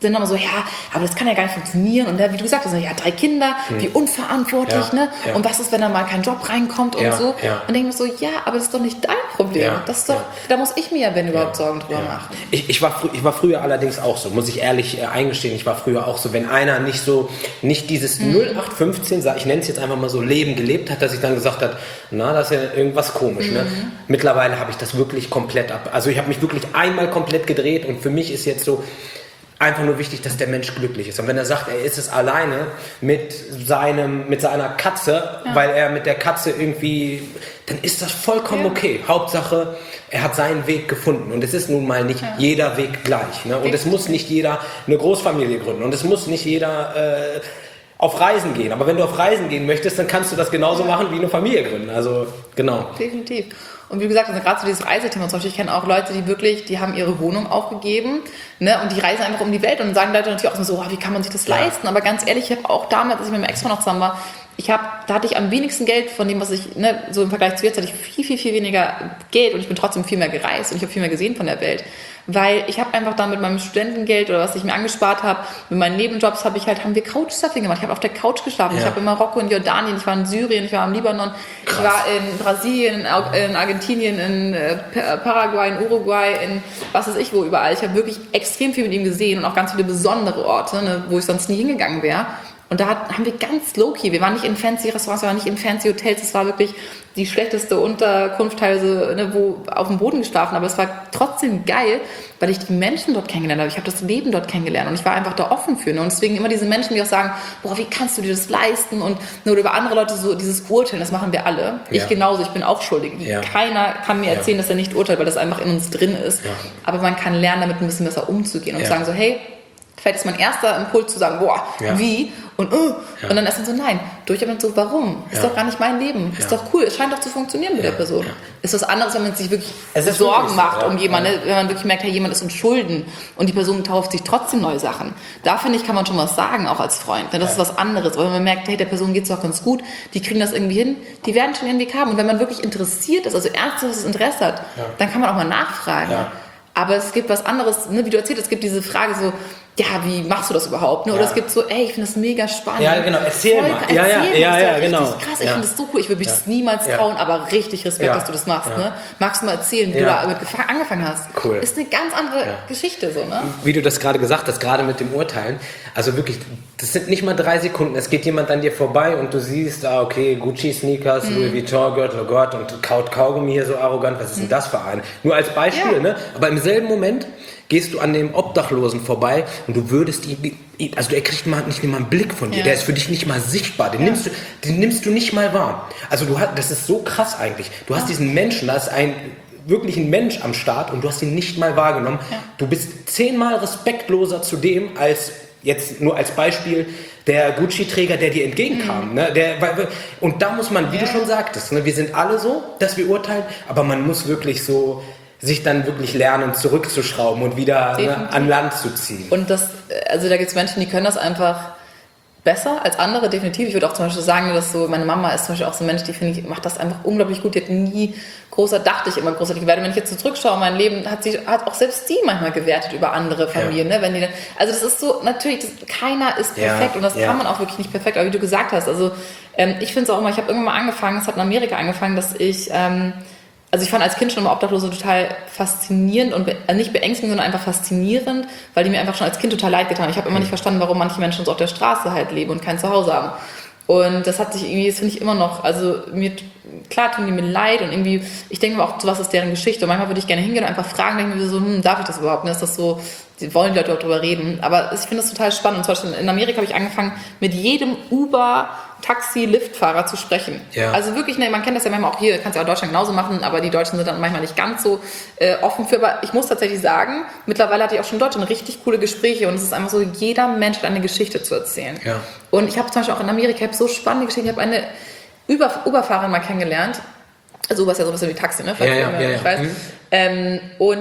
sind immer so, ja, aber das kann ja gar nicht funktionieren. Und wie du gesagt hast, ja, drei Kinder, hm. wie unverantwortlich, ja, ne? Ja. Und was ist, wenn da mal kein Job reinkommt und ja, so? Ja. Und denke mir so, ja, aber das ist doch nicht dein Problem. Ja, das ist doch, ja. Da muss ich mir ja, wenn überhaupt, Sorgen drüber ja. machen. Ich, ich, war, ich war früher allerdings auch so, muss ich ehrlich äh, eingestehen, ich war früher auch so, wenn einer nicht so, nicht dieses hm. null acht fünfzehn, ich nenne es jetzt einfach mal so, Leben gelebt hat, dass ich dann gesagt habe, na, das ist ja irgendwas komisch. Mhm. Ne? Mittlerweile habe ich das wirklich komplett ab, also ich habe mich wirklich einmal komplett gedreht und für mich ist jetzt so, einfach nur wichtig, dass der Mensch glücklich ist. Und wenn er sagt, er ist es alleine mit, seinem, mit seiner Katze, ja. weil er mit der Katze irgendwie, dann ist das vollkommen ja. okay. Hauptsache, er hat seinen Weg gefunden. Und es ist nun mal nicht ja. jeder Weg gleich. Ne? Und es muss nicht jeder eine Großfamilie gründen. Und es muss nicht jeder äh, auf Reisen gehen. Aber wenn du auf Reisen gehen möchtest, dann kannst du das genauso ja. machen wie eine Familie gründen. Also, genau. Definitiv. Und wie gesagt, also gerade so dieses Reisethema zum Beispiel, ich kenne auch Leute, die wirklich, die haben ihre Wohnung aufgegeben, ne, und die reisen einfach um die Welt und dann sagen Leute natürlich auch so, oh, wie kann man sich das ja. leisten? Aber ganz ehrlich, ich habe auch damals, als ich mit meinem Ex-Mann noch zusammen war, ich habe, da hatte ich am wenigsten Geld von dem, was ich, ne, so im Vergleich zu jetzt hatte ich viel, viel, viel weniger Geld und ich bin trotzdem viel mehr gereist und ich habe viel mehr gesehen von der Welt. Weil ich habe einfach dann mit meinem Studentengeld oder was ich mir angespart habe, mit meinen Nebenjobs habe ich halt, haben wir Couchsurfing gemacht. Ich habe auf der Couch geschlafen. Ja. Ich habe in Marokko, in Jordanien, ich war in Syrien, ich war im Libanon, Krass. Ich war in Brasilien, in Argentinien, in Paraguay, in Uruguay, in was weiß ich wo überall. Ich habe wirklich extrem viel mit ihm gesehen und auch ganz viele besondere Orte, ne, wo ich sonst nie hingegangen wäre. Und da haben wir ganz low-key, wir waren nicht in fancy Restaurants, wir waren nicht in fancy Hotels, es war wirklich die schlechteste Unterkunft teilweise, ne, wo auf dem Boden geschlafen, aber es war trotzdem geil, weil ich die Menschen dort kennengelernt habe, ich habe das Leben dort kennengelernt und ich war einfach da offen für. Ne? Und deswegen immer diese Menschen, die auch sagen, boah, wie kannst du dir das leisten? Und nur über andere Leute so dieses Urteilen, das machen wir alle. Ja. Ich genauso, ich bin auch schuldig. Ja. Keiner kann mir erzählen, ja. dass er nicht urteilt, weil das einfach in uns drin ist. Ja. Aber man kann lernen, damit ein bisschen besser umzugehen und ja. sagen so, hey, vielleicht ist mein erster Impuls zu sagen, boah, ja. wie? Und, uh, ja. und dann erst mal so, nein, durchatmen so, warum? Ist ja. doch gar nicht mein Leben. Ist ja. doch cool, es scheint doch zu funktionieren mit ja. der Person. Ja. Ist was anderes, wenn man sich wirklich Sorgen so, macht ja. um jemanden, ja. wenn man wirklich merkt, hey, jemand ist in Schulden und die Person kauft sich trotzdem neue Sachen. Da finde ich, kann man schon was sagen, auch als Freund. Denn das ja. ist was anderes. Aber wenn man merkt, hey, der Person geht es doch ganz gut, die kriegen das irgendwie hin, die werden schon ihren Weg haben. Und wenn man wirklich interessiert ist, also ernsthaftes Interesse hat, ja. dann kann man auch mal nachfragen. Ja. Aber es gibt was anderes, ne, wie du erzählt hast, es gibt diese Frage so, ja, wie machst du das überhaupt? Ne? Oder ja. es gibt so, ey, ich finde das mega spannend. Ja, genau, erzähl Voll, mal. Erzähl ja, ja, mal. ja, ja, ja genau. Krass, ich ja. finde das so cool. Ich würde mich ja. das niemals ja. trauen, aber richtig Respekt, ja. dass du das machst. Ja. Ne? Magst du mal erzählen, wie ja. du damit angefangen hast? Cool. Ist eine ganz andere ja. Geschichte so, ne? Wie du das gerade gesagt hast, gerade mit dem Urteilen. Also wirklich, das sind nicht mal drei Sekunden. Es geht jemand an dir vorbei und du siehst, ah, okay, Gucci-Sneakers, mhm. Louis Vuitton-Gürtel, oh Gott, und kaut Kaugummi hier so arrogant. Was ist denn das für ein? Nur als Beispiel, ja. ne? Aber im selben Moment gehst du an dem Obdachlosen vorbei und du würdest ihn, also der kriegt mal nicht mal einen Blick von dir, ja. der ist für dich nicht mal sichtbar, den, ja. nimmst du, den nimmst du nicht mal wahr. Also du hast, das ist so krass eigentlich. Du hast ja. diesen Menschen, da ist ein wirklich ein Mensch am Start und du hast ihn nicht mal wahrgenommen. Ja. Du bist zehnmal respektloser zu dem, als jetzt nur als Beispiel der Gucci-Träger, der dir entgegenkam. Mhm. Ne? Der, weil, und da muss man, wie ja. du schon sagtest, ne? Wir sind alle so, dass wir urteilen, aber man muss wirklich so sich dann wirklich lernen, zurückzuschrauben und wieder ne, an Land zu ziehen. Und das, also da gibt es Menschen, die können das einfach besser als andere, definitiv. Ich würde auch zum Beispiel sagen, dass so, meine Mama ist zum Beispiel auch so ein Mensch, die finde ich, macht das einfach unglaublich gut. Die hat nie großer, dachte ich immer großartig gewertet. Wenn ich jetzt so zurückschaue, mein Leben hat sie, hat auch selbst die manchmal gewertet über andere Familien. Ja. Ne? Wenn die dann, also das ist so, natürlich, das, keiner ist perfekt ja. und das ja. kann man auch wirklich nicht perfekt, aber wie du gesagt hast, also ähm, ich finde es auch immer, ich habe irgendwann mal angefangen, es hat in Amerika angefangen, dass ich, ähm, also ich fand als Kind schon immer Obdachlose total faszinierend und be- nicht beängstigend, sondern einfach faszinierend, weil die mir einfach schon als Kind total leid getan haben. Ich habe immer nicht verstanden, warum manche Menschen so auf der Straße halt leben und kein Zuhause haben. Und das hat sich irgendwie, das finde ich immer noch, also mir, klar tun die mir leid und irgendwie, ich denke mir auch, so was ist deren Geschichte und manchmal würde ich gerne hingehen und einfach fragen, denke mir so, hm, darf ich das überhaupt? Und ist das so, die wollen die Leute auch drüber reden, aber ich finde das total spannend. Und zum Beispiel in Amerika habe ich angefangen, mit jedem Uber, Taxi, Liftfahrer zu sprechen. Ja. Also wirklich, ne, man kennt das ja manchmal auch hier, kannst ja auch in Deutschland genauso machen, aber die Deutschen sind dann manchmal nicht ganz so äh, offen für. Aber ich muss tatsächlich sagen, mittlerweile hatte ich auch schon in Deutschland richtig coole Gespräche und es ist einfach so, jeder Mensch hat eine Geschichte zu erzählen. Ja. Und ich habe zum Beispiel auch in Amerika, ich habe so spannende Geschichten, ich habe eine Uber, Uberfahrerin mal kennengelernt, also Uber ist ja so ein bisschen wie Taxi, ne? Ja, ja, ja, ich weiß. Mhm. Ähm, und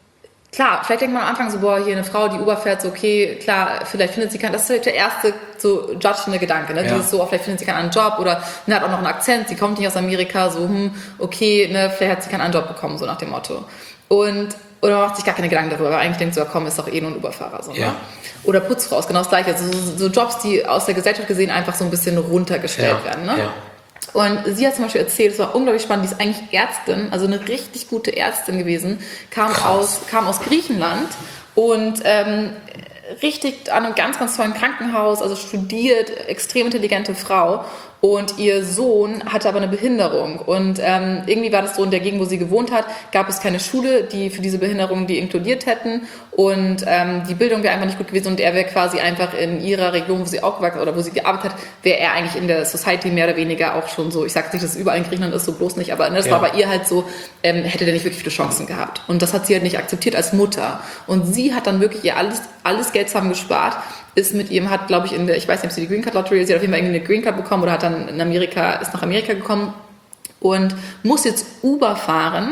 klar, vielleicht denkt man am Anfang so, boah, hier eine Frau, die Uber fährt, so okay, klar, vielleicht findet sie keinen, das ist der erste so judgende Gedanke, ne? Ja. Dieses so, vielleicht findet sie keinen anderen Job oder ne, hat auch noch einen Akzent, sie kommt nicht aus Amerika, so, hm, okay, ne, vielleicht hat sie keinen anderen Job bekommen, so nach dem Motto. Und oder man macht sich gar keine Gedanken darüber, weil eigentlich denkt so, ja, komm, ist doch eh nur ein Uberfahrer. So, ja. ne? Oder Putzfrau ist genau das Gleiche. Also so, so Jobs, die aus der Gesellschaft gesehen einfach so ein bisschen runtergestellt ja. werden. Ne? Ja. Und sie hat zum Beispiel erzählt, es war unglaublich spannend, die ist eigentlich Ärztin, also eine richtig gute Ärztin gewesen, kam, aus, kam aus Griechenland und ähm, richtig an einem ganz, ganz tollen Krankenhaus, also studiert, extrem intelligente Frau. Und ihr Sohn hatte aber eine Behinderung. Und ähm, irgendwie war das so, in der Gegend, wo sie gewohnt hat, gab es keine Schule, die für diese Behinderung die inkludiert hätten. Und ähm, die Bildung wäre einfach nicht gut gewesen. Und er wäre quasi einfach in ihrer Region, wo sie aufgewachsen oder wo sie gearbeitet hat, wäre er eigentlich in der Society mehr oder weniger auch schon so, ich sage nicht, dass es überall in Griechenland ist, so bloß nicht, aber das ja. war bei ihr halt so, ähm, hätte der nicht wirklich viele Chancen gehabt. Und das hat sie halt nicht akzeptiert als Mutter. Und sie hat dann wirklich ihr alles, alles Geld zusammen gespart, ist mit ihm, hat, glaube ich, in der, ich weiß nicht, ob sie die Green Card Lottery, sie hat auf jeden Fall irgendwie eine Green Card bekommen oder hat dann in Amerika, ist nach Amerika gekommen und muss jetzt Uber fahren,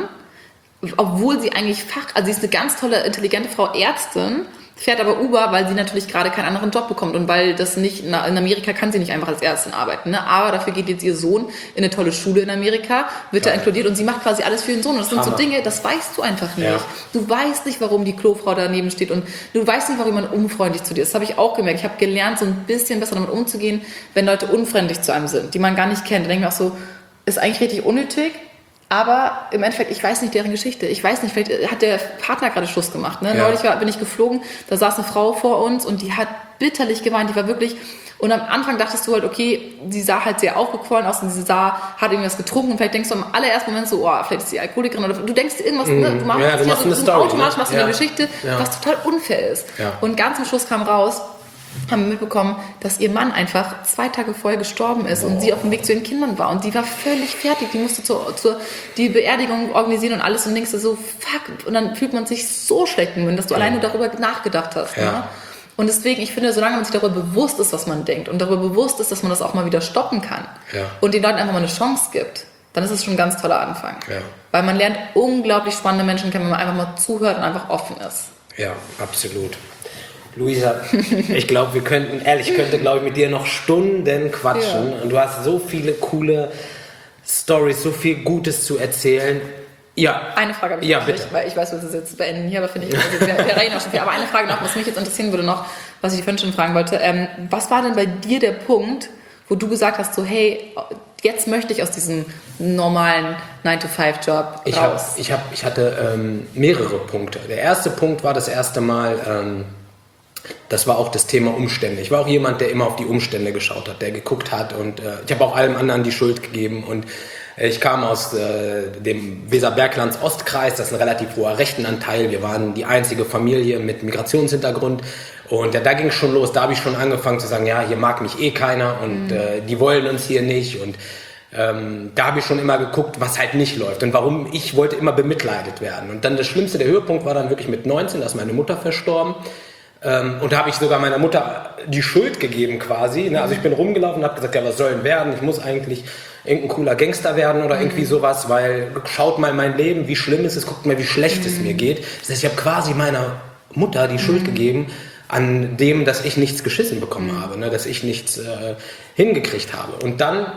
obwohl sie eigentlich Fach, also sie ist eine ganz tolle, intelligente Frau, Ärztin, fährt aber Uber, weil sie natürlich gerade keinen anderen Job bekommt und weil das nicht, in Amerika kann sie nicht einfach als Ärztin arbeiten, ne? Aber dafür geht jetzt ihr Sohn in eine tolle Schule in Amerika, wird da inkludiert und sie macht quasi alles für ihren Sohn und das sind Hammer. So Dinge, das weißt du einfach nicht. Ja. Du weißt nicht, warum die Klofrau daneben steht und du weißt nicht, warum jemand unfreundlich zu dir ist. Das habe ich auch gemerkt. Ich habe gelernt, so ein bisschen besser damit umzugehen, wenn Leute unfreundlich zu einem sind, die man gar nicht kennt. Da denke ich auch so, ist eigentlich richtig unnötig. Aber im Endeffekt, ich weiß nicht deren Geschichte. Ich weiß nicht, vielleicht hat der Partner gerade Schluss gemacht. Ne? Ja. Neulich war, bin ich geflogen, da saß eine Frau vor uns und die hat bitterlich geweint. Die war wirklich... Und am Anfang dachtest du halt, okay, sie sah halt sehr aufgequollen aus und sie sah, hat irgendwas getrunken. Und vielleicht denkst du am allerersten Moment so, oh, vielleicht ist sie Alkoholikerin. Oder du denkst irgendwas, mm. ne? du machst, ja, du machst so, eine Story, automatisch ne? machst du ja. eine Geschichte, ja. was total unfair ist. Ja. Und ganz am Schluss kam raus, haben wir mitbekommen, dass ihr Mann einfach zwei Tage vorher gestorben ist oh. und sie auf dem Weg zu ihren Kindern war. Und die war völlig fertig. Die musste zur, zur die Beerdigung organisieren und alles. Und denkst du so, fuck. Und dann fühlt man sich so schlecht, dass du ja. alleine darüber nachgedacht hast. Ja. Ne? Und deswegen, ich finde, solange man sich darüber bewusst ist, was man denkt und darüber bewusst ist, dass man das auch mal wieder stoppen kann ja. und den Leuten einfach mal eine Chance gibt, dann ist es schon ein ganz toller Anfang. Ja. Weil man lernt unglaublich spannende Menschen kennen, wenn man einfach mal zuhört und einfach offen ist. Ja, absolut. Luisa, ich glaube, wir könnten, ehrlich, ich könnte, glaube ich, mit dir noch Stunden quatschen. Ja. Und du hast so viele coole Storys, so viel Gutes zu erzählen. Ja. Eine Frage habe ich ja, noch bitte. nicht, weil ich weiß, wir das jetzt beenden hier, aber finde ich, also wir, wir reden auch schon viel. Aber eine Frage noch, was mich jetzt interessieren würde noch, was ich vorhin schon fragen wollte. Ähm, was war denn bei dir der Punkt, wo du gesagt hast, so hey, jetzt möchte ich aus diesem normalen nine to five Job ich raus? Hab, ich, hab, ich hatte ähm, mehrere Punkte. Der erste Punkt war das erste Mal... Ähm, das war auch das Thema Umstände. Ich war auch jemand, der immer auf die Umstände geschaut hat, der geguckt hat und äh, ich habe auch allem anderen die Schuld gegeben und äh, ich kam aus äh, dem Weserberglands Ostkreis, das ist ein relativ hoher Rechtenanteil. Wir waren die einzige Familie mit Migrationshintergrund und ja, da ging es schon los. Da habe ich schon angefangen zu sagen, ja, hier mag mich eh keiner und mhm. äh, die wollen uns hier nicht und ähm, da habe ich schon immer geguckt, was halt nicht läuft und warum ich wollte immer bemitleidet werden. Und dann das Schlimmste, der Höhepunkt war dann wirklich mit neunzehn, da ist meine Mutter verstorben. Und da habe ich sogar meiner Mutter die Schuld gegeben quasi. Also ich bin rumgelaufen und habe gesagt, ja, was soll denn werden? Ich muss eigentlich irgendein cooler Gangster werden oder irgendwie sowas, weil schaut mal mein Leben, wie schlimm es ist, guckt mal, wie schlecht es mir geht. Das heißt, ich habe quasi meiner Mutter die Schuld gegeben an dem, dass ich nichts geschissen bekommen habe, ne? Dass ich nichts äh, hingekriegt habe. Und dann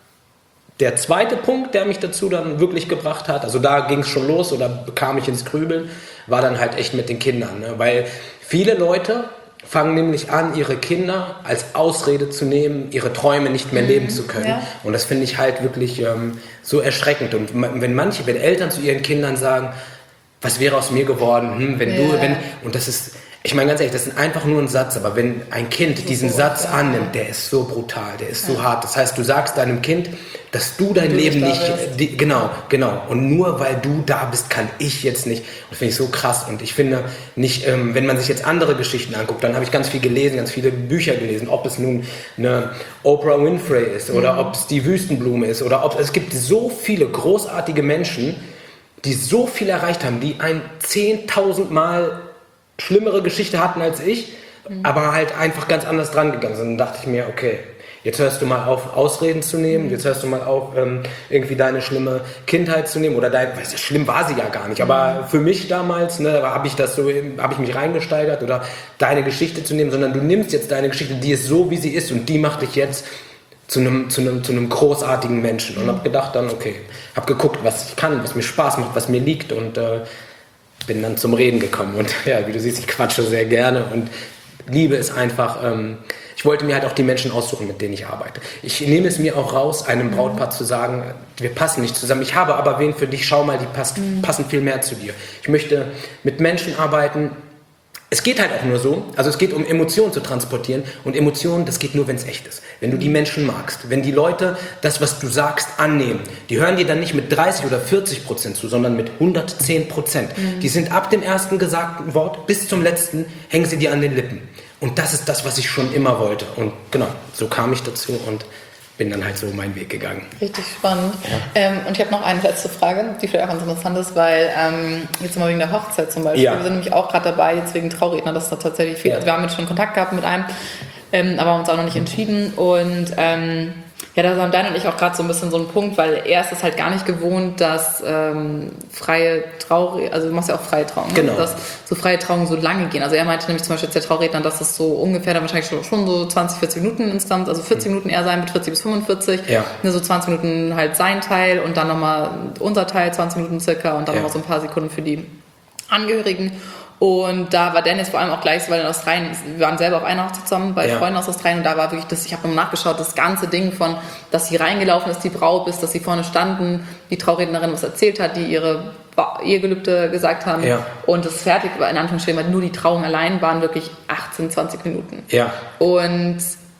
der zweite Punkt, der mich dazu dann wirklich gebracht hat, also da ging es schon los oder bekam ich ins Grübeln, war dann halt echt mit den Kindern, ne? Weil viele Leute fangen nämlich an, ihre Kinder als Ausrede zu nehmen, ihre Träume nicht mehr mhm, leben zu können. Ja. Und das finde ich halt wirklich ähm, so erschreckend. Und wenn manche, wenn Eltern zu ihren Kindern sagen, was wäre aus mir geworden, hm, wenn ja. du, wenn, und das ist, ich meine ganz ehrlich, das ist einfach nur ein Satz, aber wenn ein Kind diesen Satz annimmt, der ist so brutal, der ist so ja. hart. Das heißt, du sagst deinem Kind, dass du dein du Leben nicht, die, genau, genau. Und nur weil du da bist, kann ich jetzt nicht. Und das finde ich so krass. Und ich finde nicht, ähm, wenn man sich jetzt andere Geschichten anguckt, dann habe ich ganz viel gelesen, ganz viele Bücher gelesen, ob es nun eine Oprah Winfrey ist oder mhm. ob es die Wüstenblume ist oder ob es gibt so viele großartige Menschen, die so viel erreicht haben, die ein zehntausend Mal schlimmere Geschichte hatten als ich, mhm. aber halt einfach ganz anders dran gegangen sind. Und dann dachte ich mir, okay, jetzt hörst du mal auf, Ausreden zu nehmen, jetzt hörst du mal auf, ähm, irgendwie deine schlimme Kindheit zu nehmen oder dein, weißt du, schlimm war sie ja gar nicht, aber für mich damals, ne, habe ich das so, habe ich mich reingesteigert oder deine Geschichte zu nehmen, sondern du nimmst jetzt deine Geschichte, die ist so, wie sie ist und die macht dich jetzt zu einem, zu einem, zu einem großartigen Menschen und habe gedacht dann, okay, habe geguckt, was ich kann, was mir Spaß macht, was mir liegt und äh, bin dann zum Reden gekommen und ja, wie du siehst, ich quatsche sehr gerne und liebe es einfach. Ähm, ich wollte mir halt auch die Menschen aussuchen, mit denen ich arbeite. Ich nehme es mir auch raus, einem Brautpaar zu sagen, wir passen nicht zusammen. Ich habe aber wen für dich, schau mal, die passt, mhm. passen viel mehr zu dir. Ich möchte mit Menschen arbeiten. Es geht halt auch nur so, also es geht um Emotionen zu transportieren und Emotionen, das geht nur, wenn es echt ist. Wenn du die Menschen magst, wenn die Leute das, was du sagst, annehmen, die hören dir dann nicht mit dreißig oder vierzig Prozent zu, sondern mit hundertzehn Prozent. Mhm. Die sind ab dem ersten gesagten Wort bis zum letzten, hängen sie dir an den Lippen. Und das ist das, was ich schon immer wollte. Und genau, so kam ich dazu und bin dann halt so meinen Weg gegangen. Richtig spannend. Ja. Ähm, und ich habe noch eine letzte Frage, die vielleicht auch ganz interessant ist, weil ähm, jetzt mal wegen der Hochzeit zum Beispiel, ja. wir sind nämlich auch gerade dabei, jetzt wegen Trauredner, dass da tatsächlich viel, ja. also wir haben jetzt schon Kontakt gehabt mit einem, ähm, aber haben uns auch noch nicht entschieden und ähm, ja, da haben Dan und ich auch gerade so ein bisschen so einen Punkt, weil er ist es halt gar nicht gewohnt, dass ähm, freie Trauredner, also du machst ja auch freie Trauungen, genau. dass so freie Trauungen so lange gehen. Also er meinte nämlich zum Beispiel jetzt der Trauredner, dass es so ungefähr dann wahrscheinlich schon, schon so zwanzig, vierzig Minuten insgesamt, also vierzig Minuten eher sein mit vierzig bis fünfundvierzig, ja. ne, so zwanzig Minuten halt sein Teil und dann nochmal unser Teil, zwanzig Minuten circa und dann ja. nochmal so ein paar Sekunden für die Angehörigen. Und da war Dennis vor allem auch gleich so, weil in Australien, wir waren selber auf einer Hochzeit zusammen bei ja. Freunden aus Australien und da war wirklich das, ich habe nochmal nachgeschaut, das ganze Ding von, dass sie reingelaufen ist, die Braut, bis dass sie vorne standen, die Traurednerin was erzählt hat, die ihre Ehegelübde gesagt haben ja. und das fertig war, in Anführungsstrichen, weil nur die Trauung allein waren wirklich achtzehn, zwanzig Minuten. Ja. Und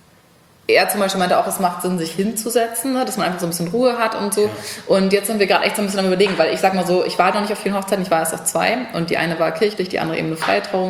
er zum Beispiel meinte auch, es macht Sinn, sich hinzusetzen, ne, dass man einfach so ein bisschen Ruhe hat und so. Ja. Und jetzt sind wir gerade echt so ein bisschen am Überlegen, weil ich sag mal so, ich war noch nicht auf vielen Hochzeiten, ich war erst auf zwei und die eine war kirchlich, die andere eben eine freie Trauung.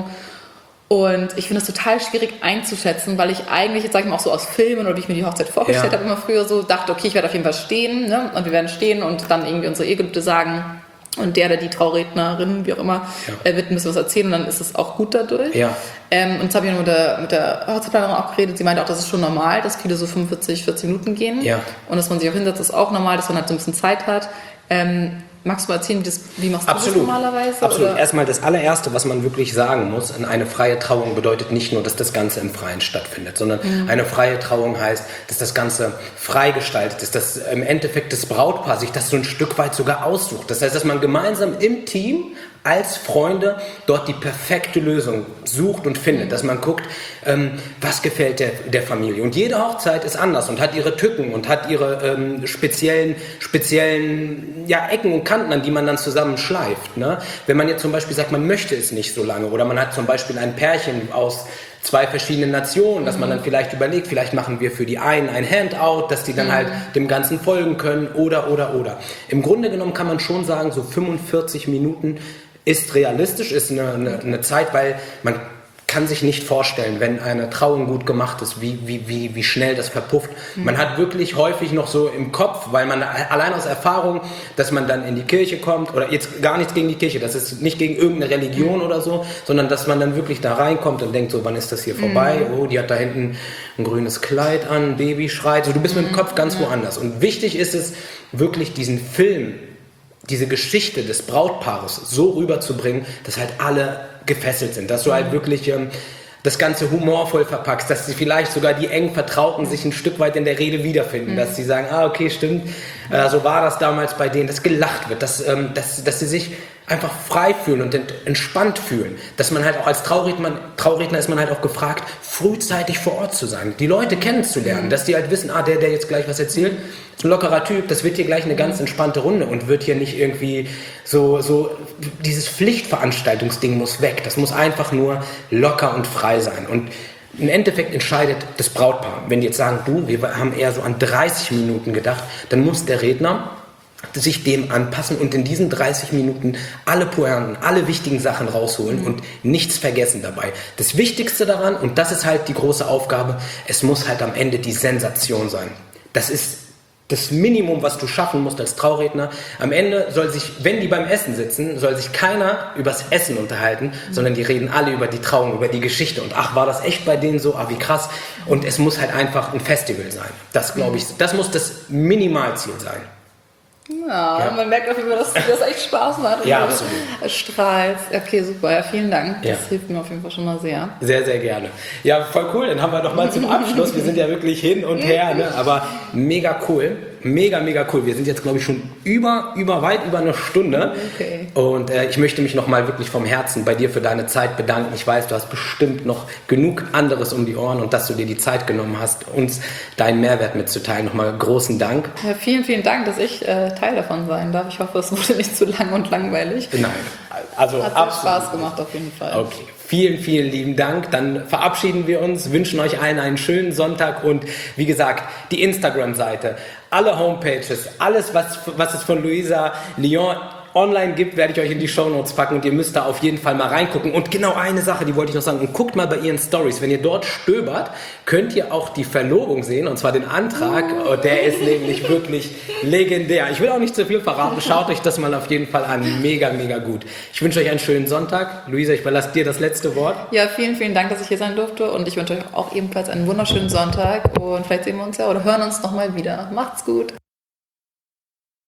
Und ich finde es total schwierig einzuschätzen, weil ich eigentlich, jetzt sag ich mal auch so aus Filmen oder wie ich mir die Hochzeit vorgestellt ja. habe, immer früher so dachte, okay, ich werde auf jeden Fall stehen, ne, und wir werden stehen und dann irgendwie unsere Ehegelübde sagen. Und der oder die Traurednerin, wie auch immer, ja. äh, wird ein bisschen was erzählen und dann ist es auch gut dadurch. Ja. Ähm, und jetzt habe ich noch mit der, mit der Hochzeitsplanerin auch geredet. Sie meinte auch, das ist schon normal, dass viele so fünfundvierzig, vierzig Minuten gehen. Ja. Und dass man sich auch hinsetzt, ist auch normal, dass man halt so ein bisschen Zeit hat. Ähm, magst du mal erzählen, wie, das, wie machst du Absolut. das normalerweise? Absolut. Oder? Erstmal das allererste, was man wirklich sagen muss, eine freie Trauung bedeutet nicht nur, dass das Ganze im Freien stattfindet, sondern mhm. eine freie Trauung heißt, dass das Ganze frei gestaltet ist, dass im Endeffekt das Brautpaar sich das so ein Stück weit sogar aussucht. Das heißt, dass man gemeinsam im Team als Freunde dort die perfekte Lösung sucht und findet, dass man guckt, ähm, was gefällt der, der Familie. Und jede Hochzeit ist anders und hat ihre Tücken und hat ihre ähm, speziellen, speziellen ja, Ecken und Kanten, an die man dann zusammen schleift. Ne? Wenn man jetzt zum Beispiel sagt, man möchte es nicht so lange oder man hat zum Beispiel ein Pärchen aus zwei verschiedenen Nationen, dass man dann vielleicht überlegt, vielleicht machen wir für die einen ein Handout, dass die dann halt dem Ganzen folgen können oder, oder, oder. Im Grunde genommen kann man schon sagen, so fünfundvierzig Minuten ist realistisch, ist eine, eine, eine Zeit, weil man kann sich nicht vorstellen, wenn eine Trauung gut gemacht ist, wie, wie, wie, wie schnell das verpufft. Mhm. Man hat wirklich häufig noch so im Kopf, weil man allein aus Erfahrung, dass man dann in die Kirche kommt, oder jetzt gar nichts gegen die Kirche, das ist nicht gegen irgendeine Religion mhm. oder so, sondern dass man dann wirklich da reinkommt und denkt so, wann ist das hier vorbei? Mhm. Oh, die hat da hinten ein grünes Kleid an, ein Baby schreit. So, du bist mit dem Kopf ganz woanders. Und wichtig ist es, wirklich diesen Film, diese Geschichte des Brautpaares so rüberzubringen, dass halt alle gefesselt sind, dass du halt wirklich ähm, das Ganze humorvoll verpackst, dass sie vielleicht sogar die eng Vertrauten sich ein Stück weit in der Rede wiederfinden, mhm. dass sie sagen, ah okay, stimmt, äh, so war das damals bei denen, dass gelacht wird, dass, ähm, dass, dass sie sich einfach frei fühlen und entspannt fühlen. Dass man halt auch als Trauredner, Trauredner ist man halt auch gefragt, frühzeitig vor Ort zu sein, die Leute kennenzulernen, dass die halt wissen, ah, der, der jetzt gleich was erzählt, ist ein lockerer Typ, das wird hier gleich eine ganz entspannte Runde und wird hier nicht irgendwie so, so, dieses Pflichtveranstaltungsding muss weg, das muss einfach nur locker und frei sein. Und im Endeffekt entscheidet das Brautpaar. Wenn die jetzt sagen, du, wir haben eher so an dreißig Minuten gedacht, dann muss der Redner sich dem anpassen und in diesen dreißig Minuten alle Pointen, alle wichtigen Sachen rausholen mhm. und nichts vergessen dabei. Das Wichtigste daran, und das ist halt die große Aufgabe, es muss halt am Ende die Sensation sein. Das ist das Minimum, was du schaffen musst als Trauredner. Am Ende soll sich, wenn die beim Essen sitzen, soll sich keiner übers Essen unterhalten, mhm. sondern die reden alle über die Trauung, über die Geschichte. Und ach, war das echt bei denen so? Ah, wie krass. Und es muss halt einfach ein Festival sein. Das glaube ich, das muss das Minimalziel sein. Ja, Ja, Ja. man merkt auf jeden Fall, dass dir das echt Spaß macht. Ja, Und absolut. du strahlst. Okay, super. Ja, vielen Dank. Das Ja. hilft mir auf jeden Fall schon mal sehr. Sehr, sehr gerne. Ja, voll cool. Dann haben wir doch mal zum Abschluss. Wir sind ja wirklich hin und her, ne? Aber mega cool. Mega, mega cool. Wir sind jetzt, glaube ich, schon über, über, weit über eine Stunde. Okay. Und äh, ich möchte mich nochmal wirklich vom Herzen bei dir für deine Zeit bedanken. Ich weiß, du hast bestimmt noch genug anderes um die Ohren und dass du dir die Zeit genommen hast, uns deinen Mehrwert mitzuteilen. Nochmal großen Dank. Ja, vielen, vielen Dank, dass ich äh, Teil davon sein darf. Ich hoffe, es wurde nicht zu lang und langweilig. Nein, also Hat sehr absolut. Spaß gemacht auf jeden Fall. Okay, vielen, vielen lieben Dank. Dann verabschieden wir uns, wünschen euch allen einen schönen Sonntag und wie gesagt, die Instagram-Seite, alle Homepages, alles, was, was es von Luisa Lyon online gibt, werde ich euch in die Shownotes packen und ihr müsst da auf jeden Fall mal reingucken. Und genau eine Sache, die wollte ich noch sagen, und guckt mal bei ihren Stories. Wenn ihr dort stöbert, könnt ihr auch die Verlobung sehen, und zwar den Antrag. Und der ist nämlich wirklich legendär. Ich will auch nicht zu viel verraten, schaut euch das mal auf jeden Fall an. Mega, mega gut. Ich wünsche euch einen schönen Sonntag. Luisa, ich überlasse dir das letzte Wort. Ja, vielen, vielen Dank, dass ich hier sein durfte und ich wünsche euch auch ebenfalls einen wunderschönen Sonntag und vielleicht sehen wir uns ja oder hören uns nochmal wieder. Macht's gut!